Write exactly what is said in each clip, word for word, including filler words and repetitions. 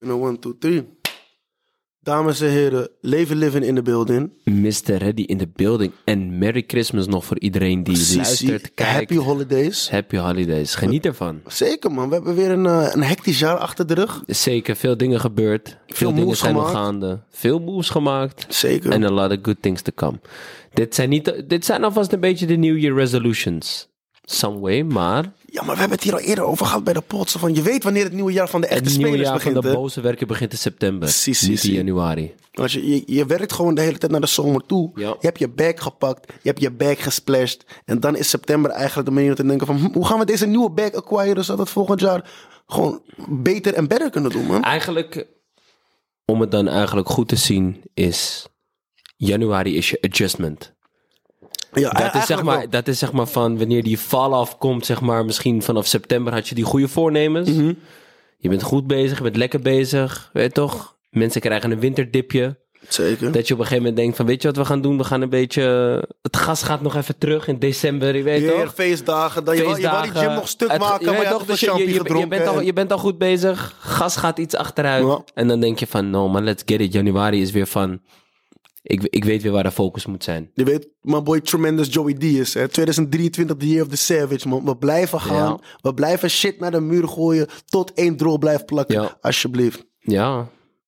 one, two, three. Dames en heren, Leven Living in the building. mister Reddy in the building. En Merry Christmas nog voor iedereen die Sissi, luistert, kijkt. Happy holidays. Happy holidays. Geniet ervan. Zeker man, we hebben weer een, uh, een hectisch jaar achter de rug. Zeker, veel dingen gebeurd. Veel, veel dingen zijn nog gaande. Veel moves gemaakt. Zeker. En a lot of good things to come. Dit zijn, niet, dit zijn alvast een beetje de New Year resolutions. Some way, maar... Ja, maar we hebben het hier al eerder over gehad bij de potsen. Van je weet wanneer het nieuwe jaar van de echte spelers begint. Het nieuwe jaar van de boze werken begint in september. Si, si, niet si. in januari. Als je, je, je werkt gewoon de hele tijd naar de zomer toe. Ja. Je hebt je bag gepakt. Je hebt je bag gesplashed. En dan is september eigenlijk de manier om te denken van... Hm, hoe gaan we deze nieuwe bag acquiren zodat we volgend jaar gewoon beter en better kunnen doen, man? Eigenlijk, om het dan eigenlijk goed te zien, is... Januari is je adjustment. Ja, dat, is zeg maar, dat is zeg maar van wanneer die fall-off komt, zeg maar, misschien vanaf september had je die goede voornemens. Mm-hmm. Je bent goed bezig, je bent lekker bezig, weet je toch? Mensen krijgen een winterdipje. Zeker. Dat je op een gegeven moment denkt van, weet je wat we gaan doen? We gaan een beetje, het gas gaat nog even terug in december, je weet Weer toch? feestdagen, dan feestdagen, je wil die gym nog stuk het, maken, je maar je toch, dus je, je, je, je, bent al, je bent al goed bezig, gas gaat iets achteruit. Ja. En dan denk je van, no man, let's get it. Januari is weer van... Ik, ik weet weer waar de focus moet zijn. Je weet, my boy Tremendous Joey Diaz. Hè? twintig drieëntwintig, the year of the savage, man. We blijven gaan. Ja. We blijven shit naar de muur gooien. Tot één drol blijft plakken. Ja. Alsjeblieft. Ja.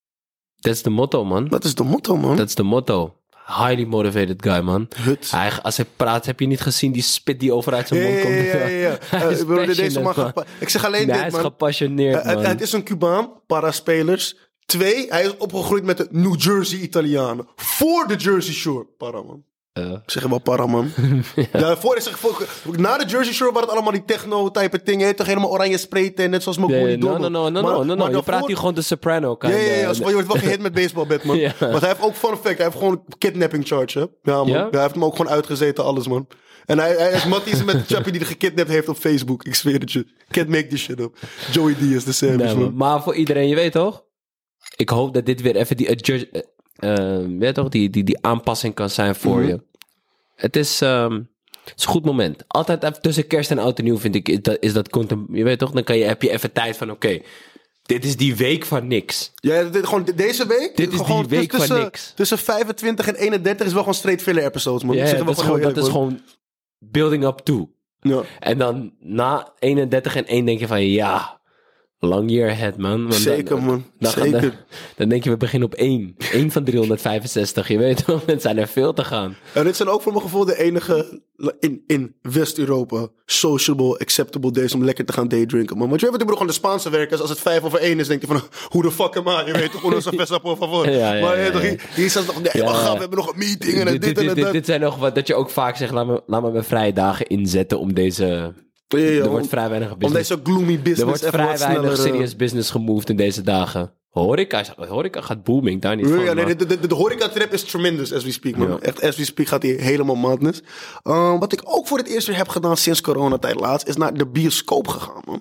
Dat is de motto, man. Dat is de motto, man. Dat is de motto. Highly motivated guy, man. Hut. Hij, als hij praat, heb je niet gezien die spit die overuit zijn mond komt. Ja, ja, ja. ja. uh, ik, deze man gepa- ik zeg alleen nee, dit, hij is man. gepassioneerd, uh, man. Het is een Cubaan, paraspelers. Twee, hij is opgegroeid met de New Jersey Italianen. Voor de Jersey Shore. Para, man. Uh. Ik zeg wel para, man. ja. Ja, voor, zeg, voor, na de Jersey Shore waren het allemaal die techno-type dingen. Toch helemaal oranje sprayten, net zoals Moguli yeah, Donald. No, no, no, no, maar, no, no, maar Je daarvoor... praat hier gewoon de soprano. Ja, ja, ja. Je wordt wel gehit met baseballbat, man. ja. Maar hij heeft ook, fun fact, hij heeft gewoon kidnapping charge, hè. Ja, man. Ja? Ja, hij heeft hem ook gewoon uitgezeten, alles, man. En hij, hij is matties met Chappie die de gekidnapt heeft op Facebook. Ik zweer het je. Can't make this shit up. Joey Diaz, de savage, nee, man. Maar voor iedereen, je weet toch? Ik hoop dat dit weer even die, adjust, uh, weet toch? die, die, die aanpassing kan zijn voor mm-hmm. je. Het is, um, het is een goed moment. Altijd even tussen kerst en oud en nieuw vind ik, is dat, is dat content, je weet toch? Dan kan je, heb je even tijd van, oké, okay, dit is die week van niks. Ja, dit, gewoon deze week? Dit is gewoon, die week tussen, van niks. Tussen vijfentwintig en eenendertig is wel gewoon straight filler episodes, man. Ja, ja, dat, is gewoon, dat is gewoon building up to. Ja. En dan na eenendertig en één denk je van, ja... Long year ahead, man. Want Zeker, dan, man. Dan, Zeker. Dan, dan denk je, we beginnen op één. één van driehonderdvijfenzestig, je weet toch? Het zijn er veel te gaan. En dit zijn ook voor mijn gevoel de enige in, in West-Europa sociable, acceptable days om lekker te gaan daydrinken, man. Want je weet wat ik bedoel, gewoon de Spaanse werkers. Als het vijf over één is, denk je van, hoe de fuck am I? Je weet toch, uno se festa por favor. Ja, ja, maar je ja, toch, hier, hier staat nog, nee, ja, we, gaan, we hebben nog een meeting en dit, dit, dit en dit, dat. Dit zijn nog wat, dat je ook vaak zegt, laat me, laat me mijn vrije dagen inzetten om deze... Ja, ja, er om, wordt vrij weinig business. Om deze gloomy business. Er wordt vrij weinig sneller, serious business gemoved in deze dagen. Horeca, horeca gaat booming, daar niet ja, van. Ja, nee, de, de, de, de horeca-trip is tremendous as we speak, man. Ja. Echt, as we speak gaat hij helemaal madness. Uh, wat ik ook voor het eerst weer heb gedaan sinds coronatijd laatst, is naar de bioscoop gegaan, man.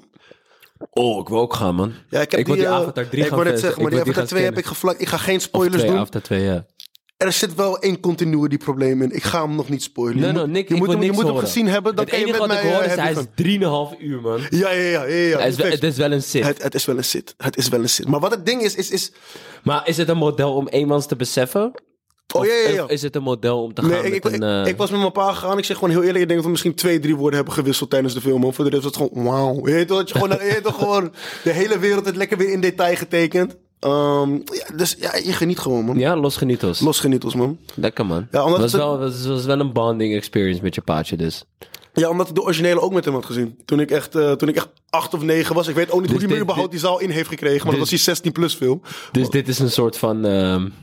Oh, ik wil ook gaan, man. Ja, ik heb ik die, die uh, Avatar drie ik gaan wou net zeggen, maar die Avatar twee heb ik gevlakt. Ik ga geen spoilers twee, doen. Avatar twee, ja. Er zit wel één continuity probleem in. Ik ga hem nog niet spoilen. Nee, je no, moet, Nick, je moet, hem, je moet hem gezien hebben. Dan het kan je enige met wat mij, ik hoor uh, is, hij is drieënhalf uur, man. Ja, ja, ja. ja, ja. Het, is wel, het is wel een sit. Het, het is wel een sit. Het is wel een sit. Maar wat het ding is, is... is... Maar is het een model om eenmans te beseffen? Oh, ja, ja, ja. Of is het een model om te gaan nee, met ik, een... Ik, uh... ik was met mijn pa gegaan. Ik zeg gewoon heel eerlijk. Ik denk dat we misschien twee, drie woorden hebben gewisseld tijdens de film. Man. Voor de rest was het gewoon wauw. Je weet toch, dat je gewoon, je weet toch gewoon de hele wereld het lekker weer in detail getekend. Um, ja, dus ja, je geniet gewoon, man. Ja, los genietels. Los genietels, man. Lekker, man. Ja, omdat was het wel, was, was wel een bonding experience met je paatje, dus. Ja, omdat ik de originele ook met hem had gezien. Toen ik echt, uh, toen ik echt acht of negen was. Ik weet ook niet dus hoe hij me überhaupt die zaal in heeft gekregen. Maar dit, dat was die zestien plus film. Dus maar, dit is een soort van... Um,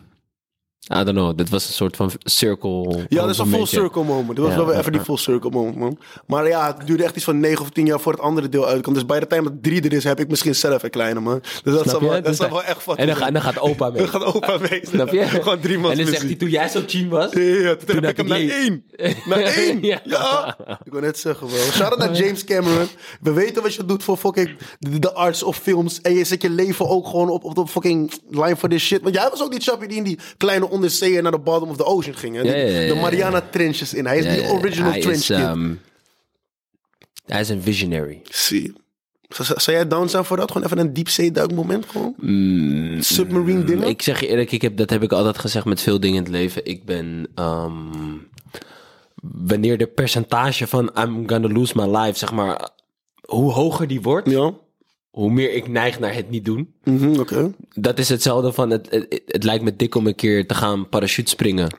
I don't know, dit was een soort van circle... Ja, dat is een full circle moment. Dit was ja, wel weer even die full circle moment, man. Maar ja, het duurde echt iets van negen of tien jaar voor het andere deel uitkwam. Dus bij de tijd dat drie er is, heb ik misschien zelf een kleine, man. Dus dat zou wel, dat dus zou wel echt fucking En dan, dan gaat opa mee. Dan gaat opa mee. Snap je? Gewoon drie man. En dan zegt hij, toen jij zo tien was... Ja, ja, toen, toen heb ik hem naar één. Naar één. Ja. ja. Ik wil net zeggen, wel. Shout-out naar James Cameron. We weten wat je doet voor fucking de, de arts of films. En je zet je leven ook gewoon op, op de fucking line for this shit. Want jij was ook die chappie die in die kleine onderzeeër naar de bottom of the ocean ging. Hè? Ja, ja, ja, de Mariana Trenches in. Hij is ja, die original hij trench is, kid. Um, hij is een visionary. Zie. Zou, zou jij down zijn voor dat? Gewoon even een diepzeeduikmoment gewoon? Mm, Submarine dingen? Ik zeg je eerlijk, ik heb, dat heb ik altijd gezegd met veel dingen in het leven. Ik ben... Um, wanneer de percentage van I'm gonna lose my life, zeg maar... Hoe hoger die wordt... Ja. Hoe meer ik neig naar het niet doen. Mm-hmm, Oké. Okay. Dat is hetzelfde van... Het, het, het lijkt me dik om een keer te gaan parachute springen.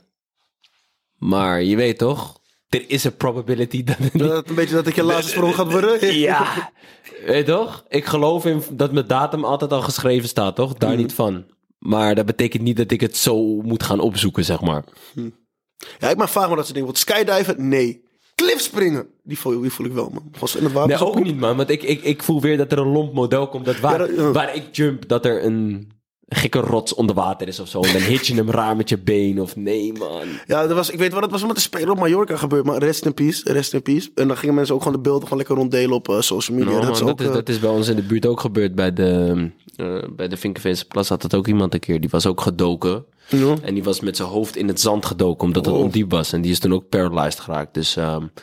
Maar je weet toch... Er is een probability dat... Het dat een beetje dat ik je laatste sprong gaat worden? Ja. Weet je toch? Ik geloof in dat mijn datum altijd al geschreven staat, toch? Daar mm-hmm. niet van. Maar dat betekent niet dat ik het zo moet gaan opzoeken, zeg maar. Hm. Ja, ik maak vaak maar dat soort dingen. Want skydiven, nee. Cliffspringen, die voel, die voel ik wel, man. Was in het water nee, ook op? Niet, man. Want ik, ik, ik voel weer dat er een lomp model komt. Dat waar, ja, dat, ja. waar ik jump, dat er een gekke rots onder water is of zo. En dan hit je hem raar met je been. Of nee, man. Ja, dat was, ik weet wat het was met de speler op Mallorca gebeurd. Maar rest in peace, rest in peace. En dan gingen mensen ook gewoon de beelden gewoon lekker ronddelen op uh, social media. No, dat, man, is dat, ook, is, uh... dat is bij ons in de buurt ook gebeurd. Bij de, uh, bij de Vinkenveense Plas had dat ook iemand een keer. Die was ook gedoken. Ja. En die was met zijn hoofd in het zand gedoken. Omdat het oh. ondiep was. En die is toen ook paralyzed geraakt. Dus um,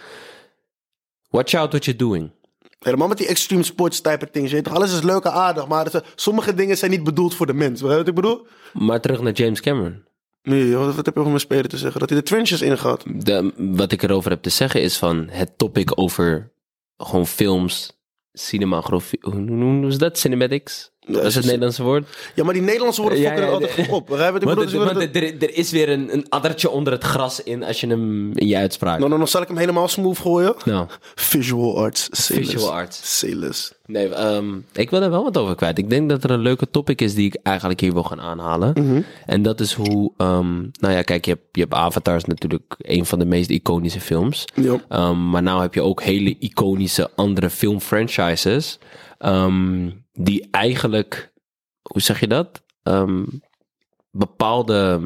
watch out what you're doing. Helemaal met die extreme sports type dingen. Alles is leuk en aardig, maar is, sommige dingen zijn niet bedoeld voor de mens. Weet je wat ik bedoel? Maar terug naar James Cameron. Nee, wat, wat heb je over mijn speler te zeggen? Dat hij de trenches ingaat. De, wat ik erover heb te zeggen is van het topic over gewoon films, cinematografie. Hoe noemen ze dat? Cinematics? Dat is het Nederlandse woord. Ja, maar die Nederlandse woorden fokken ja, ja, er altijd goed op. Want, bedoel, de, want de, er, er is weer een, een addertje onder het gras in als je hem in je uitspraak. Nou, dan zal ik hem helemaal smooth gooien. Nou. Visual arts. Visual arts. Sailors. Nee, um, ik wil daar wel wat over kwijt. Ik denk dat er een leuke topic is die ik eigenlijk hier wil gaan aanhalen. Mm-hmm. En dat is hoe... Um, nou ja, kijk, je hebt, je hebt Avatar is natuurlijk een van de meest iconische films. Ja. Um, maar nou heb je ook hele iconische andere filmfranchises... Um, die eigenlijk, hoe zeg je dat? Um, bepaalde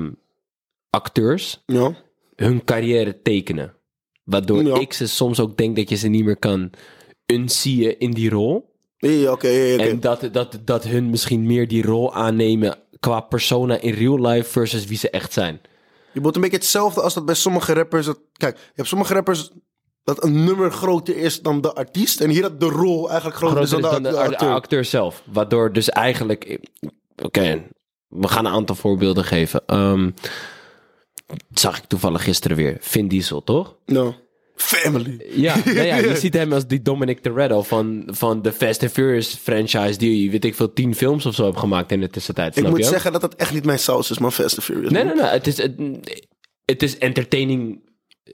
acteurs ja. hun carrière tekenen. Waardoor ja. ik ze soms ook denk dat je ze niet meer kan unzien in die rol. Ja, oké. Okay, okay. En dat, dat, dat hun misschien meer die rol aannemen qua persona in real life versus wie ze echt zijn. Je moet een beetje hetzelfde als dat bij sommige rappers... Dat, kijk, je hebt sommige rappers... dat een nummer groter is dan de artiest. En hier dat de rol eigenlijk groter, groter is dan, is dan de, de acteur. acteur zelf. Waardoor dus eigenlijk... Oké, okay, we gaan een aantal voorbeelden geven. Um, zag ik toevallig gisteren weer. Vin Diesel, toch? No. Family. Ja, nou ja, je ziet hem als die Dominic Toretto van, van de Fast and Furious franchise... die, weet ik veel, tien films of zo heeft gemaakt in de tussentijd. Ik snap moet je? zeggen dat dat echt niet mijn saus is, maar Fast and Furious. Nee, nee, nee. Het is, het, het is entertaining...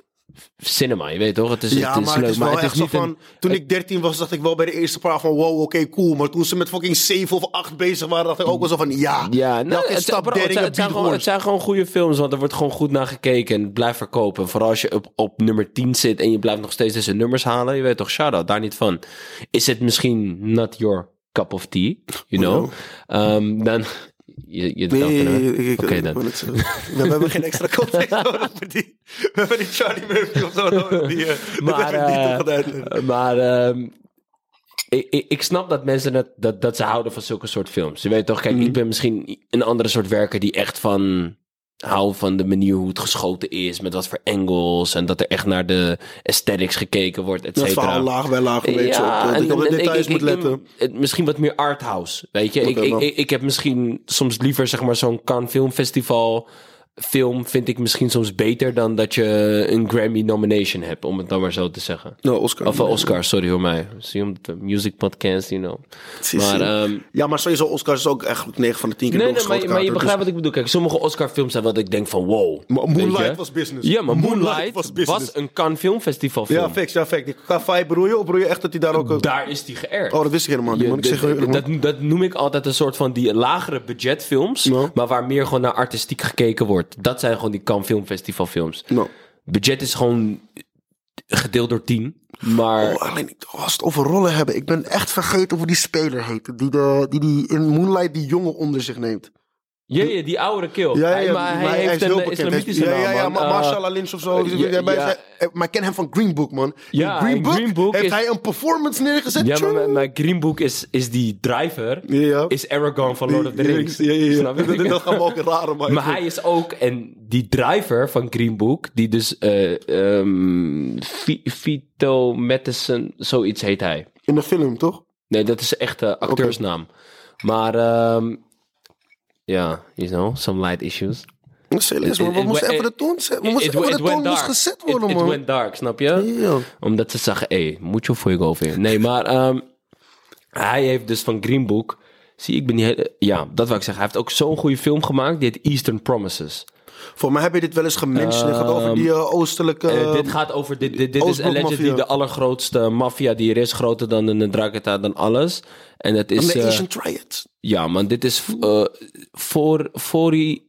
cinema, je weet toch? Het is, ja, het is maar leuk, het is wel maar het echt is niet zo van... Een, toen het, ik dertien was, dacht ik wel bij de eerste paar van... wow, oké, okay, cool. Maar toen ze met fucking zeven of acht bezig waren... dacht ik ook wel zo van... ja, ja nou, het, stap bro, het, zijn, het, zijn gewoon, het zijn gewoon goede films... want er wordt gewoon goed naar gekeken... en het blijft verkopen. Vooral als je op, op nummer tien zit... en je blijft nog steeds deze nummers halen... je weet toch, shout-out, daar niet van. Is het misschien not your cup of tea? You know? Oh, um, dan... Je, je nee, Oké okay, dan. We, we hebben geen extra context nodig voor die. We hebben die Charlie Murphy of zo nodig. Die, uh, maar uh, maar um, ik, ik, ik snap dat mensen dat, dat, dat ze houden van zulke soort films. Je weet toch, kijk, mm. ik ben misschien een andere soort werker die echt van... hou van de manier hoe het geschoten is, met wat voor angles en dat er echt naar de aesthetics gekeken wordt, et cetera. Dat verhaal laag bij laag, weet je, ja, dat je op de details ik, moet ik, letten. Ik, misschien wat meer arthouse, weet je. Okay, ik, ik, ik heb misschien soms liever, zeg maar, zo'n Cannes Film Festival film vind ik misschien soms beter dan dat je een Grammy nomination hebt, om het dan maar zo te zeggen. No, Oscar. Of uh, Oscar, sorry hoor mij. Zie je, de music podcast, you know. Maar, um, ja, maar sowieso Oscar is ook echt negen van de tien keer. Nee, nee, maar, maar je begrijpt dus... wat ik bedoel. Kijk, sommige Oscar films zijn wat ik denk van wow. Maar Moonlight was business. Ja, maar Moonlight, Moonlight was, business. was een Cannes Film Festival film. Ja, fix, ja, fix. Qua vibe bedoel je, of bedoel je echt dat hij daar ook... Daar is die geërfd. Oh, dat wist ik helemaal niet, man. Ik zeg, dat, dat, dat noem ik altijd een soort van die lagere budgetfilms, no. maar waar meer gewoon naar artistiek gekeken wordt. Dat zijn gewoon die Cannes Film Festival films. No. Budget is gewoon gedeeld door tien, maar... Oh, alleen, als het over rollen hebben, ik ben echt vergeten hoe die speler heet. Die, de, die, die in Moonlight die jongen onder zich neemt. Ja, ja, die oudere kill. Ja, ja, ja, maar hij, maar hij heeft hij een islamitische naam, Ja, ja, ja, man. uh, Marshall Lynch of zo. Uh, ja, ja. Maar ik ken hem van Green Book, man. Ja, in Green Book, Green Book heeft is... hij een performance neergezet. Ja, maar, maar Green Book is, is die driver, ja, ja. is Aragorn van Lord of the Rings. Ja, ja, ja. Snap je? Dat gaan we ook rare maken. Maar hij is ook, en die driver van Green Book, die dus uh, um, Vito Madison, zoiets heet hij. In de film, toch? Nee, dat is echt uh, acteursnaam. Okay. Maar, um, ja, you know, some light issues. Serieus, man. We moesten even de toon zetten. We moesten even de toon moest gezet worden, it, man. It went dark, snap je? Ja. Omdat ze zeggen, hé, hey, moet je voor je over. Nee, maar um, hij heeft dus van Green Book... Zie, ik ben niet heel... Ja, dat wil ik zeggen. Hij heeft ook zo'n goede film gemaakt. Die heet Eastern Promises. Voor mij heb je dit wel eens gementioned. Het gaat over die uh, oostelijke... Uh, dit gaat over... Dit, dit, dit is allegedly de allergrootste maffia die er is. Groter dan de Ndrangheta, dan alles. En het is... de uh, Asian Triad. Ja, man. Dit is uh, voor... voor die...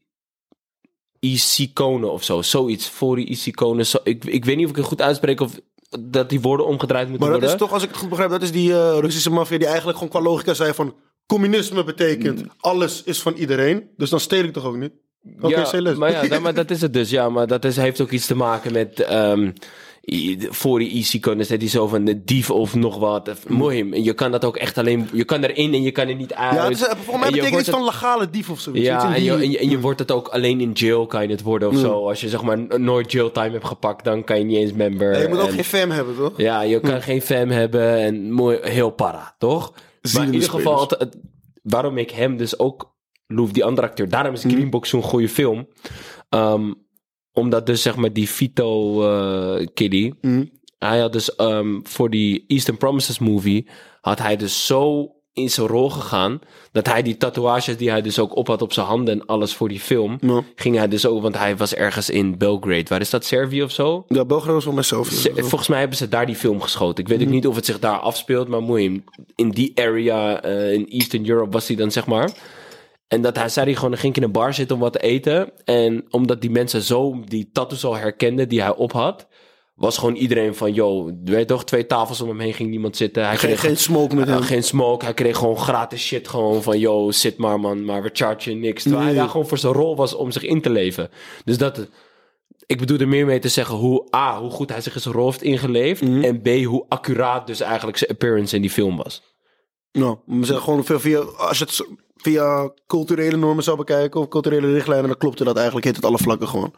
Isikone of zo. Zoiets. Voor die Isikone. Zo, ik, ik weet niet of ik het goed uitspreek of... dat die woorden omgedraaid moeten worden. Maar dat worden. is toch, als ik het goed begrijp... dat is die uh, Russische maffia die eigenlijk gewoon qua logica zei van... communisme betekent alles is van iedereen. Dus dan steel ik toch ook niet? Oké, okay, ja, maar ja, dat, maar dat is het dus. Ja, maar dat is, heeft ook iets te maken met... Um, voor die Isikone is dat die zo van de dief of nog wat. Mooi. En je kan dat ook echt alleen... Je kan erin en je kan er niet uit. Ja, dus, voor mij betekent iets van legale dief of zoiets. Ja, en die... je, en, je, en je wordt het ook alleen in jail kan je het worden of mm. zo. Als je zeg maar nooit jail time hebt gepakt, dan kan je niet eens member. Ja, je moet ook en, geen fam hebben, toch? Ja, je kan mm. geen fam hebben en mooi, heel para, toch? Zien maar in ieder geval, het, het, waarom ik hem dus ook... Loef, die andere acteur. Daarom is Green Book zo'n goede film. Um, omdat dus zeg maar die Vito uh, Kiddie... Mm. Hij had dus um, voor die Eastern Promises movie... had hij dus zo in zijn rol gegaan... dat hij die tatoeages die hij dus ook op had op zijn handen... en alles voor die film... Ja. ging hij dus ook... want hij was ergens in Belgrade. Waar is dat? Servië of zo? Ja, Belgrade was wel met Servië. Volgens mij hebben ze daar die film geschoten. Ik weet mm. ook niet of het zich daar afspeelt... maar mooi, in die area uh, in Eastern Europe was hij dan zeg maar... En dat hij zei hij gewoon, dan ging ik in een bar zitten om wat te eten. En omdat die mensen zo die tattoos al herkenden die hij op had... was gewoon iedereen van, yo, weet toch, twee tafels om hem heen ging niemand zitten. Hij geen, kreeg geen smoke met uh, hem. Geen smoke. Hij kreeg gewoon gratis shit gewoon van, yo, zit maar man, maar we chargen je niks. Terwijl nee. hij daar gewoon voor zijn rol was om zich in te leven. Dus dat... Ik bedoel er meer mee te zeggen hoe A, hoe goed hij zich in zijn rol heeft ingeleefd. Mm. En B, hoe accuraat dus eigenlijk zijn appearance in die film was. Nou, we zeggen gewoon veel via... Als je het via culturele normen zou bekijken of culturele richtlijnen, dan klopte dat eigenlijk, heet het alle vlakken gewoon.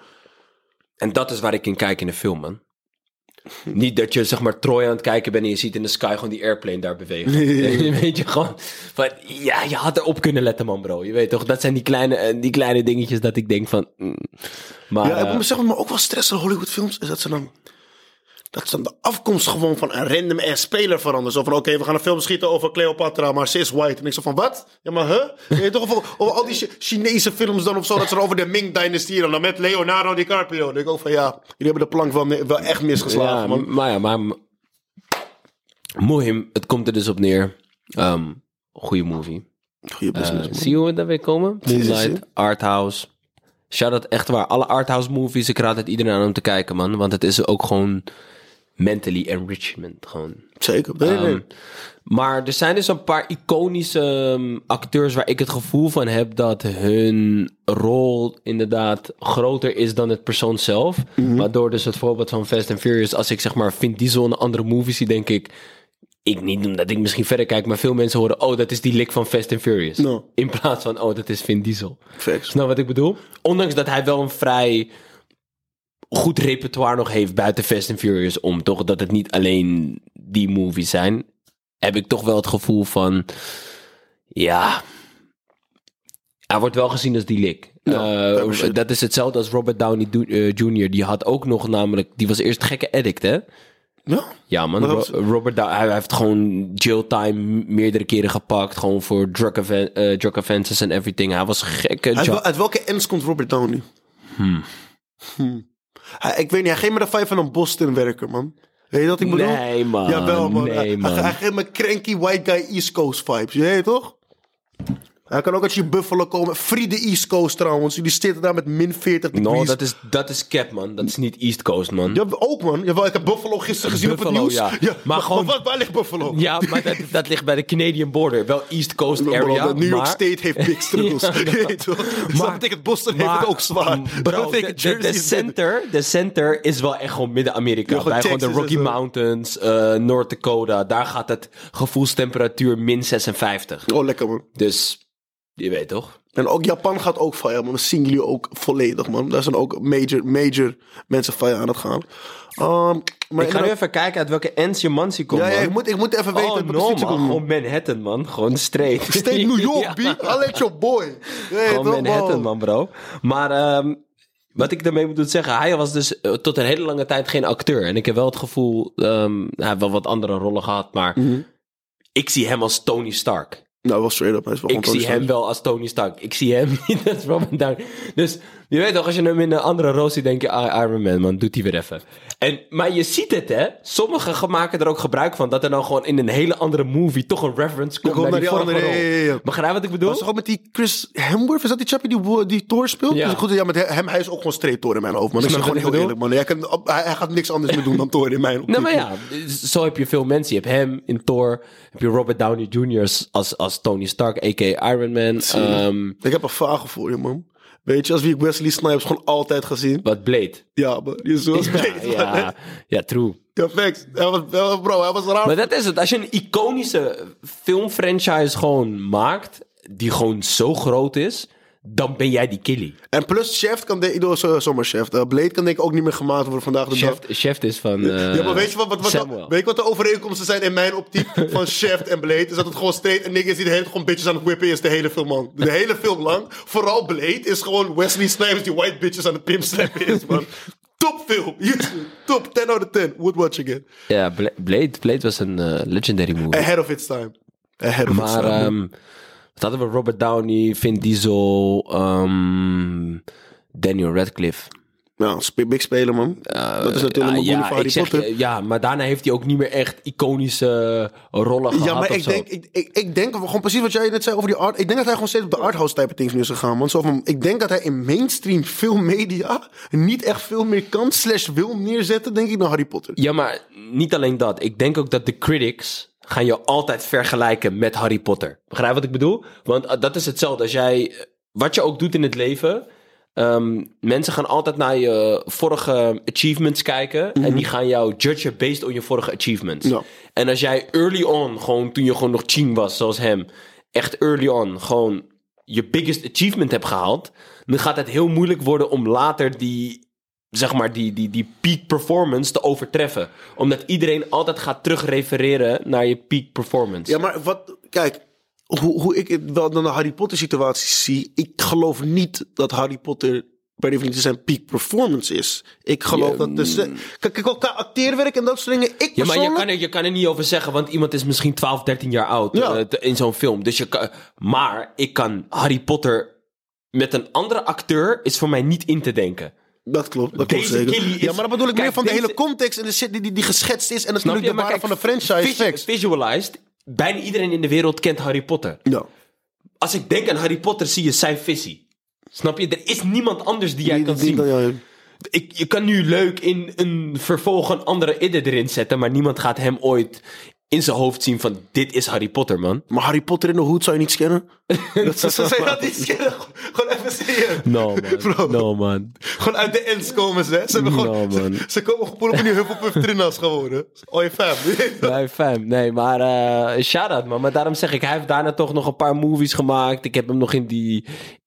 En dat is waar ik in kijk in de film, man. Niet dat je, zeg maar, Troy aan het kijken bent en je ziet in de sky gewoon die airplane daar bewegen. Nee. Weet je, gewoon van, ja, je had erop kunnen letten, man, bro. Je weet toch, dat zijn die kleine, die kleine dingetjes dat ik denk van... Mm. Maar, ja, ik moet uh, zeggen, maar ook wel stress in Hollywood films is dat ze dan... Dat is dan de afkomst gewoon van een random ass speler veranderen. Zo van, oké, okay, we gaan een film schieten over Cleopatra, maar ze is white. En ik zo van, wat? Ja, maar huh? Je weet toch over, over al die Chinese films dan of zo, dat ze over de Ming-dynastie dan met Leonardo DiCaprio. Dan denk ik ook van, ja, jullie hebben de plank wel, wel echt misgeslagen, ja, man. Maar ja, maar... Mohim, het komt er dus op neer. Um, goeie movie. Goeie business, uh, zie je hoe we daarbij komen? Moonlight, Arthouse. Shout-out, echt waar. Alle Arthouse movies, ik raad het iedereen aan om te kijken, man. Want het is ook gewoon... mentally enrichment, gewoon. Zeker. Nee, nee. Um, maar er zijn dus een paar iconische um, acteurs waar ik het gevoel van heb dat hun rol inderdaad groter is dan het persoon zelf. Mm-hmm. Waardoor dus het voorbeeld van Fast and Furious, als ik zeg maar Vin Diesel en andere movies zie, denk ik, ik niet omdat ik misschien verder kijk, maar veel mensen horen, oh, dat is die lik van Fast and Furious. No. In plaats van, oh, dat is Vin Diesel. Facts. Snap wat ik bedoel? Ondanks dat hij wel een vrij... goed repertoire nog heeft buiten Fast and Furious om, toch? Dat het niet alleen die movies zijn. Heb ik toch wel het gevoel van... Ja... Hij wordt wel gezien als die lik. Ja, uh, dat is hetzelfde als Robert Downey junior Die had ook nog namelijk... Die was eerst gekke addict, hè? Ja? Ja, man. Ro- Robert Downey... Hij heeft gewoon jail time meerdere keren gepakt. Gewoon voor drug, aven- uh, drug offenses en everything. Hij was gekke... Uit, wel, uit welke ends komt Robert Downey? Hmm. Hmm. Hij, ik weet niet, hij geeft me de vibe van een Boston-werker, man. Weet je wat ik bedoel? Nee, man. Jawel, man. Nee, hij, man. Hij, hij geeft me cranky white guy East Coast vibes. Je weet toch? Hij kan ook uit je Buffalo komen. Free de East Coast trouwens. Die zitten daar met min veertig degrees. No, dat is, dat is cap, man. Dat is niet East Coast, man. Ja, ook, man. Jawel, ik heb Buffalo gisteren gezien Buffalo, op het nieuws. Ja. Ja, maar maar gewoon... waar, waar ligt Buffalo? Ja, maar dat, dat ligt bij de Canadian border. Wel East Coast area. Bro, New York maar... State heeft big struggles. Ja, ja. Dus maar, dat betekent Boston maar, heeft het ook zwaar. Bro, de, de, de, center, de center is wel echt gewoon Midden-Amerika. Ja, bij gewoon de Rocky Mountains, uh, North Dakota. Daar gaat het gevoelstemperatuur min zesenvijftig. Oh, lekker, man. Dus... Je weet toch? En ook Japan gaat ook fire, maar we zien jullie ook volledig, man. Daar zijn ook major, major mensen fire aan het gaan. Um, maar ik ga nu even kijken uit welke ends je mansie komt, ja, ja, man. ik moet, ik moet even weten. Oh, wat no, precies man. komt. Gewoon Manhattan, man. Gewoon straight. State New York, Ja. B. I'll let your boy. Nee, Gewoon toch, Manhattan, wow. man, bro. Maar um, wat ik daarmee moet zeggen... Hij was dus uh, tot een hele lange tijd geen acteur. En ik heb wel het gevoel... Um, hij heeft wel wat andere rollen gehad, maar... Mm-hmm. Ik zie hem als Tony Stark. Nou, wel straight up. Hij is wel Ik zie hem wel als Tony Stark. Ik zie hem niet als Robert Downey. Dus je weet toch, als je hem in een andere rol ziet, denk je, ah, Iron Man, man, doet hij weer even. En, maar je ziet het, hè. Sommigen maken er ook gebruik van, dat er nou gewoon in een hele andere movie toch een reference komt komt naar naar die die vorige andere, rol. ja, ja, ja. Begrijp wat ik bedoel? Was het gewoon met die Chris Hemsworth? Is dat die chappie die, wo- die Thor speelt? Ja. Dus goed, ja, met hem, hij is ook gewoon straight Thor in mijn hoofd, man. Ik Snap zeg je gewoon wat heel ik bedoel? eerlijk, man. Hij, kan, hij, hij gaat niks anders meer doen dan Thor in mijn optiek. Nee, maar ja, zo heb je veel mensen. Je hebt hem in Thor, heb je Robert Downey junior als, als Tony Stark, a k a. Iron Man. Um, Ik heb een vraag voor je, man. Weet je, als wie ik Wesley Snipes gewoon altijd gezien. wat Blade. Ja, man. Die is zoals Blade. Ja, ja, ja, true. Ja, facts. Hij was, hij was- bro, hij was raar. Maar dat is het. Als je een iconische filmfranchise gewoon maakt, die gewoon zo groot is, dan ben jij die killie. En plus, Chef kan denk ik, zo- zomaar Chef. Uh, Blade kan denk ik ook niet meer gemaakt worden vandaag de dag. Chef, chef is van uh, Ja, maar weet je wat, wat, wat, Samuel. weet je wat de overeenkomsten zijn in mijn optiek van Chef en Blade? Is dat het gewoon straight en niggas die de hele tijd gewoon bitches aan het whippen is de hele film lang. De hele film lang. Vooral Blade is gewoon Wesley Snipes die white bitches aan het pimpslappen is, man. Top film. Top, ten out of ten. Would watch again. Ja, Bla- Blade, Blade was een uh, legendary movie. Ahead of its time. Ahead of its Maar time. um, wat hadden we? Robert Downey, Vin Diesel, um, Daniel Radcliffe. Ja, sp- big speler, man. dat is natuurlijk Uh, een moeder ja, van Harry ik zeg, Potter. je- ja, maar daarna heeft hij ook niet meer echt iconische rollen gehad. Ja, maar of ik zo. denk, ik, ik, ik denk gewoon precies wat jij net zei over die art. Ik denk dat hij gewoon steeds op de arthouse type things nu is gegaan. Man. Zo van, ik denk dat hij in mainstream filmmedia niet echt veel meer kan slash wil neerzetten, denk ik, dan Harry Potter. Ja, maar niet alleen dat. Ik denk ook dat de critics gaan je altijd vergelijken met Harry Potter. Begrijp wat ik bedoel? Want uh, dat is hetzelfde. Als jij, wat je ook doet in het leven... Um, mensen gaan altijd naar je vorige achievements kijken. Mm-hmm. En die gaan jou judgen based on je vorige achievements. Ja. En als jij early on, gewoon toen je gewoon nog ching was, zoals hem... echt early on, gewoon je biggest achievement hebt gehaald... dan gaat het heel moeilijk worden om later die... zeg maar, die, die, die peak performance te overtreffen. Omdat iedereen altijd gaat terugrefereren naar je peak performance. Ja, maar wat, kijk, hoe, hoe ik het wel dan de Harry Potter situatie zie, ik geloof niet dat Harry Potter per definitie zijn peak performance is. Ik geloof Ja, dat dus, kijk, kijk, qua acteerwerk en dat soort dingen, ik Ja, maar je persoonlijk... kan, er, je kan er niet over zeggen, want iemand is misschien twaalf, dertien jaar oud Ja. uh, te- in zo'n film. Dus je kan, maar ik kan Harry Potter met een andere acteur is voor mij niet in te denken. Dat klopt, dat klopt Deze zeker. killie is- Ja, maar dat bedoel ik Kijk, meer van de deze- hele context en de shit die, die, die geschetst is en Snap natuurlijk je? de Maar waarde kijk, van de franchise. vis- Facts. Visualized, bijna iedereen in de wereld kent Harry Potter. Ja. Als ik denk aan Harry Potter, zie je zijn visie. Snap je? Er is niemand anders die jij Die- kan die- zien. die- ja, Ik, je kan nu leuk in een vervolg een andere idee erin zetten, maar niemand gaat hem ooit in zijn hoofd zien van dit is Harry Potter, man. Maar Harry Potter in de hoed zou je niet scannen? dat, ze ze zou je dat niet scannen? Gewoon even serieus. No, man. Bro. No, man. Gewoon uit de ends komen ze. Hè? Ze, hebben gewoon, No, man. ze, ze komen gewoon op nu Hufflepuff Trinas geworden. Oh, je fam. Nee, fam. Nee, maar uh, shout-out, man. Maar daarom zeg ik, hij heeft daarna toch nog een paar movies gemaakt. Ik heb hem nog in die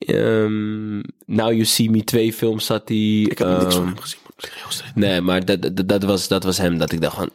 um, Now You See Me twee films zat hij. Ik heb um, niks van um, hem gezien, man. Serieus. Nee, maar dat, dat, dat, was, dat was hem dat ik dacht van...